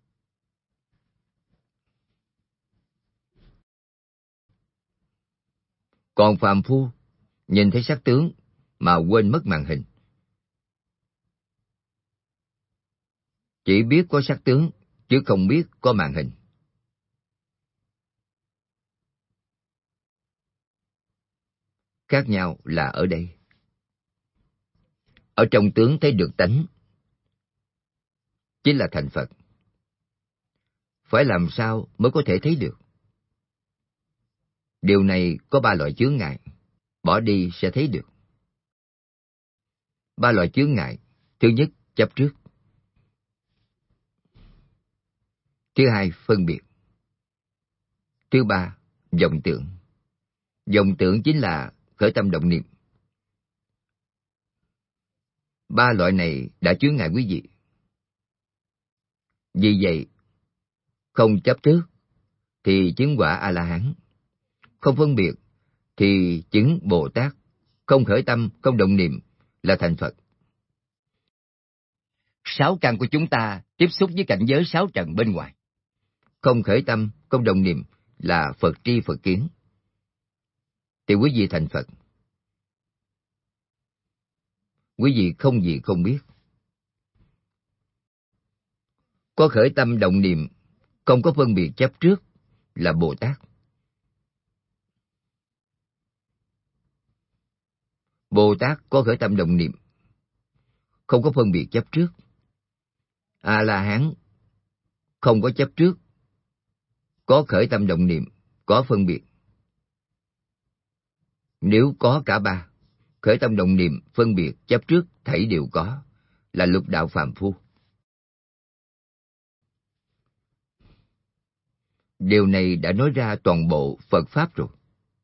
Còn phàm phu nhìn thấy sắc tướng mà quên mất màn hình. Chỉ biết có sắc tướng chứ không biết có màn hình. Khác nhau là ở đây. Ở trong tướng thấy được tánh, chính là thành Phật. Phải làm sao mới có thể thấy được? Điều này có 3 loại chướng ngại, bỏ đi sẽ thấy được. 3 loại chướng ngại. Thứ nhất, chấp trước. Thứ hai, phân biệt. Thứ ba, vọng tưởng. Vọng tưởng chính là khởi tâm động niệm. 3 loại này đã chướng ngại quý vị. Vì vậy, không chấp trước thì chứng quả A-la-hán. Không phân biệt thì chứng Bồ Tát. Không khởi tâm, không động niệm là thành Phật. 6 căn của chúng ta tiếp xúc với cảnh giới 6 trần bên ngoài. Không khởi tâm, không động niệm là Phật tri Phật kiến. Thì quý vị thành Phật. Quý vị không gì không biết. Có khởi tâm động niệm, không có phân biệt chấp trước là Bồ Tát. Bồ Tát có khởi tâm động niệm, không có phân biệt chấp trước. A-la-hán không có chấp trước, có khởi tâm động niệm, có phân biệt. Nếu có cả 3, khởi tâm động niệm, phân biệt, chấp trước thảy đều có, là lục đạo phàm phu. Điều này đã nói ra toàn bộ Phật Pháp rồi.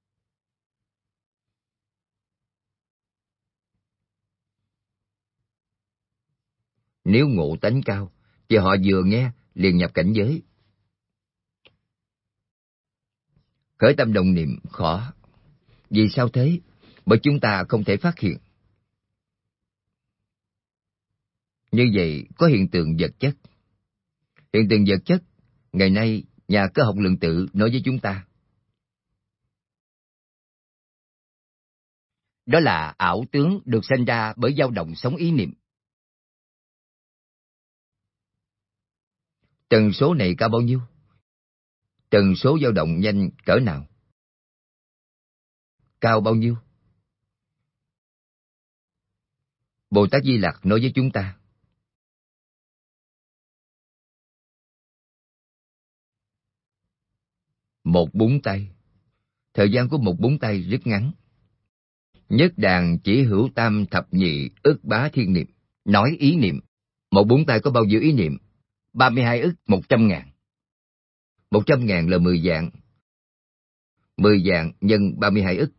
Nếu ngộ tánh cao, thì họ vừa nghe liền nhập cảnh giới. Khởi tâm động niệm khó. Vì sao thế? Bởi chúng ta không thể phát hiện. Như vậy có hiện tượng vật chất. Hiện tượng vật chất, ngày nay nhà cơ học lượng tử nói với chúng ta. Đó là ảo tướng được sinh ra bởi dao động sóng ý niệm. Tần số này cao bao nhiêu? Tần số dao động nhanh cỡ nào? Cao bao nhiêu? Bồ Tát Di Lặc nói với chúng ta. Một búng tay. Thời gian của một búng tay rất ngắn. Nhất đàn chỉ hữu tam thập nhị ức bá thiên niệm. Nói ý niệm. Một búng tay có bao nhiêu ý niệm? 32 ức 100.000. 100.000 là 10 vạn. 10 vạn nhân 32 ức.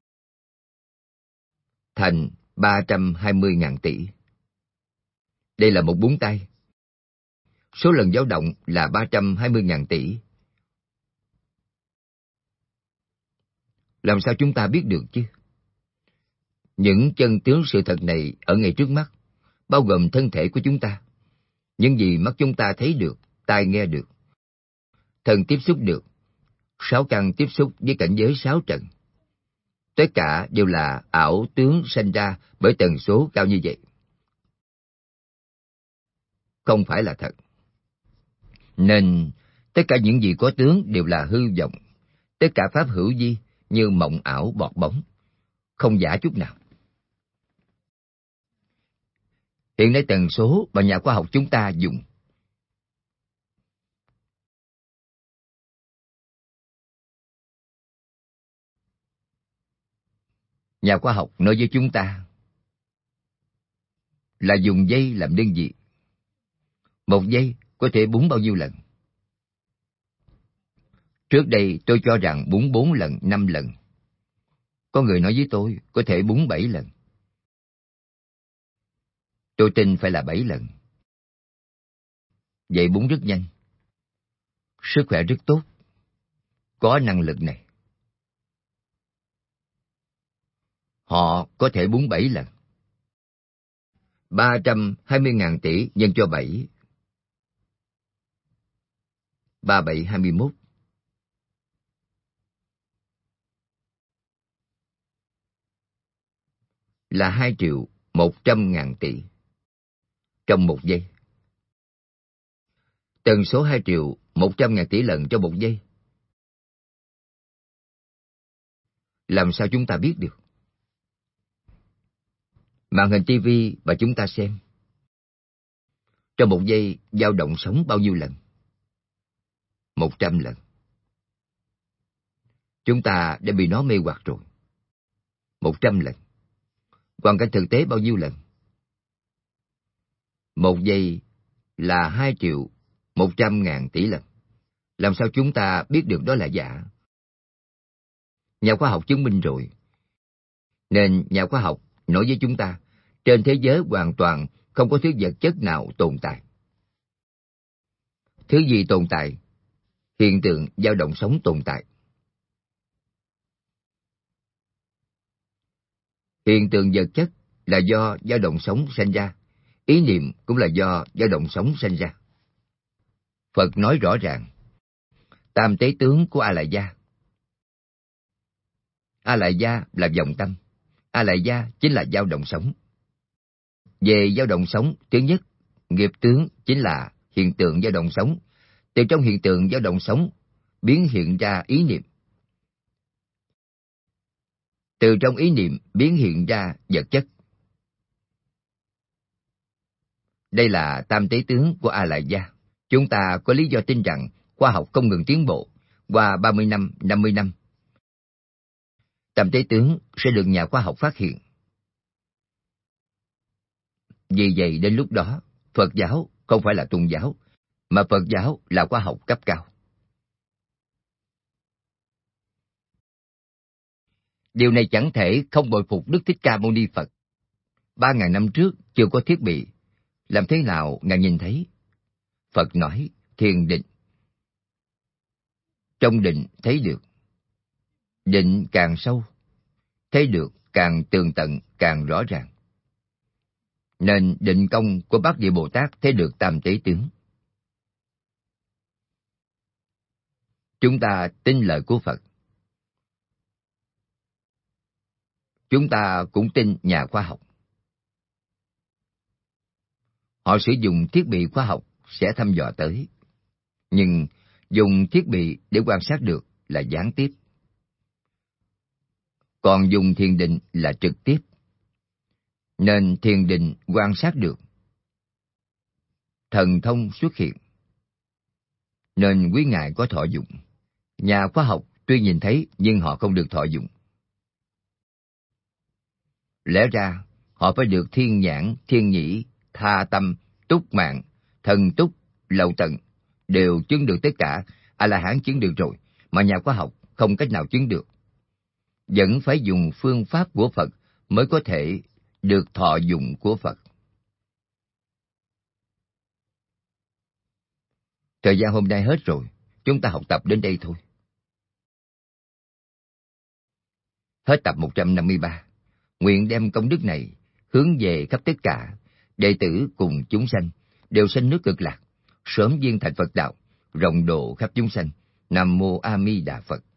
Thành 320.000 tỷ. Đây là một búng tay. Số lần dao động là 320.000 tỷ. Làm sao chúng ta biết được chứ? Những chân tướng sự thật này ở ngay trước mắt, bao gồm thân thể của chúng ta. Những gì mắt chúng ta thấy được, tai nghe được, thân tiếp xúc được, 6 căn tiếp xúc với cảnh giới 6 trần. Tất cả đều là ảo tướng sanh ra bởi tần số cao như vậy. Không phải là thật. Nên tất cả những gì có tướng đều là hư vọng. Tất cả pháp hữu vi như mộng ảo bọt bóng, không giả chút nào. Hiện nay tần số mà nhà khoa học chúng ta dùng. Nhà khoa học nói với chúng ta, là dùng giây làm đơn vị. Một giây có thể búng bao nhiêu lần? Trước đây tôi cho rằng búng 4 lần, 5 lần. Có người nói với tôi có thể búng 7 lần. Tôi tin phải là 7 lần. Vậy búng rất nhanh. Sức khỏe rất tốt. Có năng lực này. Họ có thể búng 7 lần. 320.000 tỷ nhân cho 7. 3721. Là 2.100.000 tỷ. Trong một giây. Tần số 2.100.000 tỷ lần trong một giây. Làm sao chúng ta biết được? Màn hình TV mà chúng ta xem. Trong một giây dao động sóng bao nhiêu lần? 100 lần. Chúng ta đã bị nó mê hoặc rồi. 100 lần. Hoàn cảnh thực tế bao nhiêu lần? Một giây là 2.100.000 tỷ lần. Làm sao chúng ta biết được đó là giả? Nhà khoa học chứng minh rồi. Nên nhà khoa học nói với chúng ta, trên thế giới hoàn toàn không có thứ vật chất nào tồn tại. Thứ gì tồn tại? Hiện tượng dao động sóng tồn tại. Hiện tượng vật chất là do dao động sóng sinh ra. Ý niệm cũng là do dao động sóng sinh ra. Phật nói rõ ràng. Tam tế tướng của A Lại Gia. A Lại Gia là vọng tâm. A Lại Gia chính là dao động sóng. Về dao động sóng, thứ nhất, nghiệp tướng chính là hiện tượng dao động sóng. Từ trong hiện tượng dao động sóng biến hiện ra ý niệm. Từ trong ý niệm biến hiện ra vật chất. Đây là tam tế tướng của A Lại Gia. Chúng ta có lý do tin rằng khoa học không ngừng tiến bộ. Qua 30 năm, 50 năm, tam tế tướng sẽ được nhà khoa học phát hiện. Vì vậy đến lúc đó, Phật giáo không phải là tôn giáo, mà Phật giáo là khoa học cấp cao. Điều này chẳng thể không bội phục Đức Thích Ca Mâu Ni Phật. 3.000 năm trước chưa có thiết bị, làm thế nào Ngài nhìn thấy? Phật nói, thiền định. Trong định thấy được. Định càng sâu, thấy được càng tường tận, càng rõ ràng. Nên định công của Bát Địa Bồ Tát thấy được tam tế tướng. Chúng ta tin lời của Phật. Chúng ta cũng tin nhà khoa học. Họ sử dụng thiết bị khoa học sẽ thăm dò tới. Nhưng dùng thiết bị để quan sát được là gián tiếp. Còn dùng thiền định là trực tiếp. Nên thiền định quan sát được. Thần thông xuất hiện. Nên quý ngài có thọ dụng. Nhà khoa học tuy nhìn thấy nhưng họ không được thọ dụng. Lẽ ra họ phải được thiên nhãn, thiên nhĩ, tha tâm, túc mạng, thần túc, lậu tận, đều chứng được tất cả. A-la-hán chứng được rồi, mà nhà khoa học không cách nào chứng được. Vẫn phải dùng phương pháp của Phật mới có thể được thọ dụng của Phật. Thời gian hôm nay hết rồi, chúng ta học tập đến đây thôi. Hết tập 153. Nguyện đem công đức này hướng về khắp tất cả đệ tử cùng chúng sanh đều sanh nước Cực Lạc, sớm viên thành Phật đạo, rộng độ khắp chúng sanh. Nam mô A Di Đà Phật.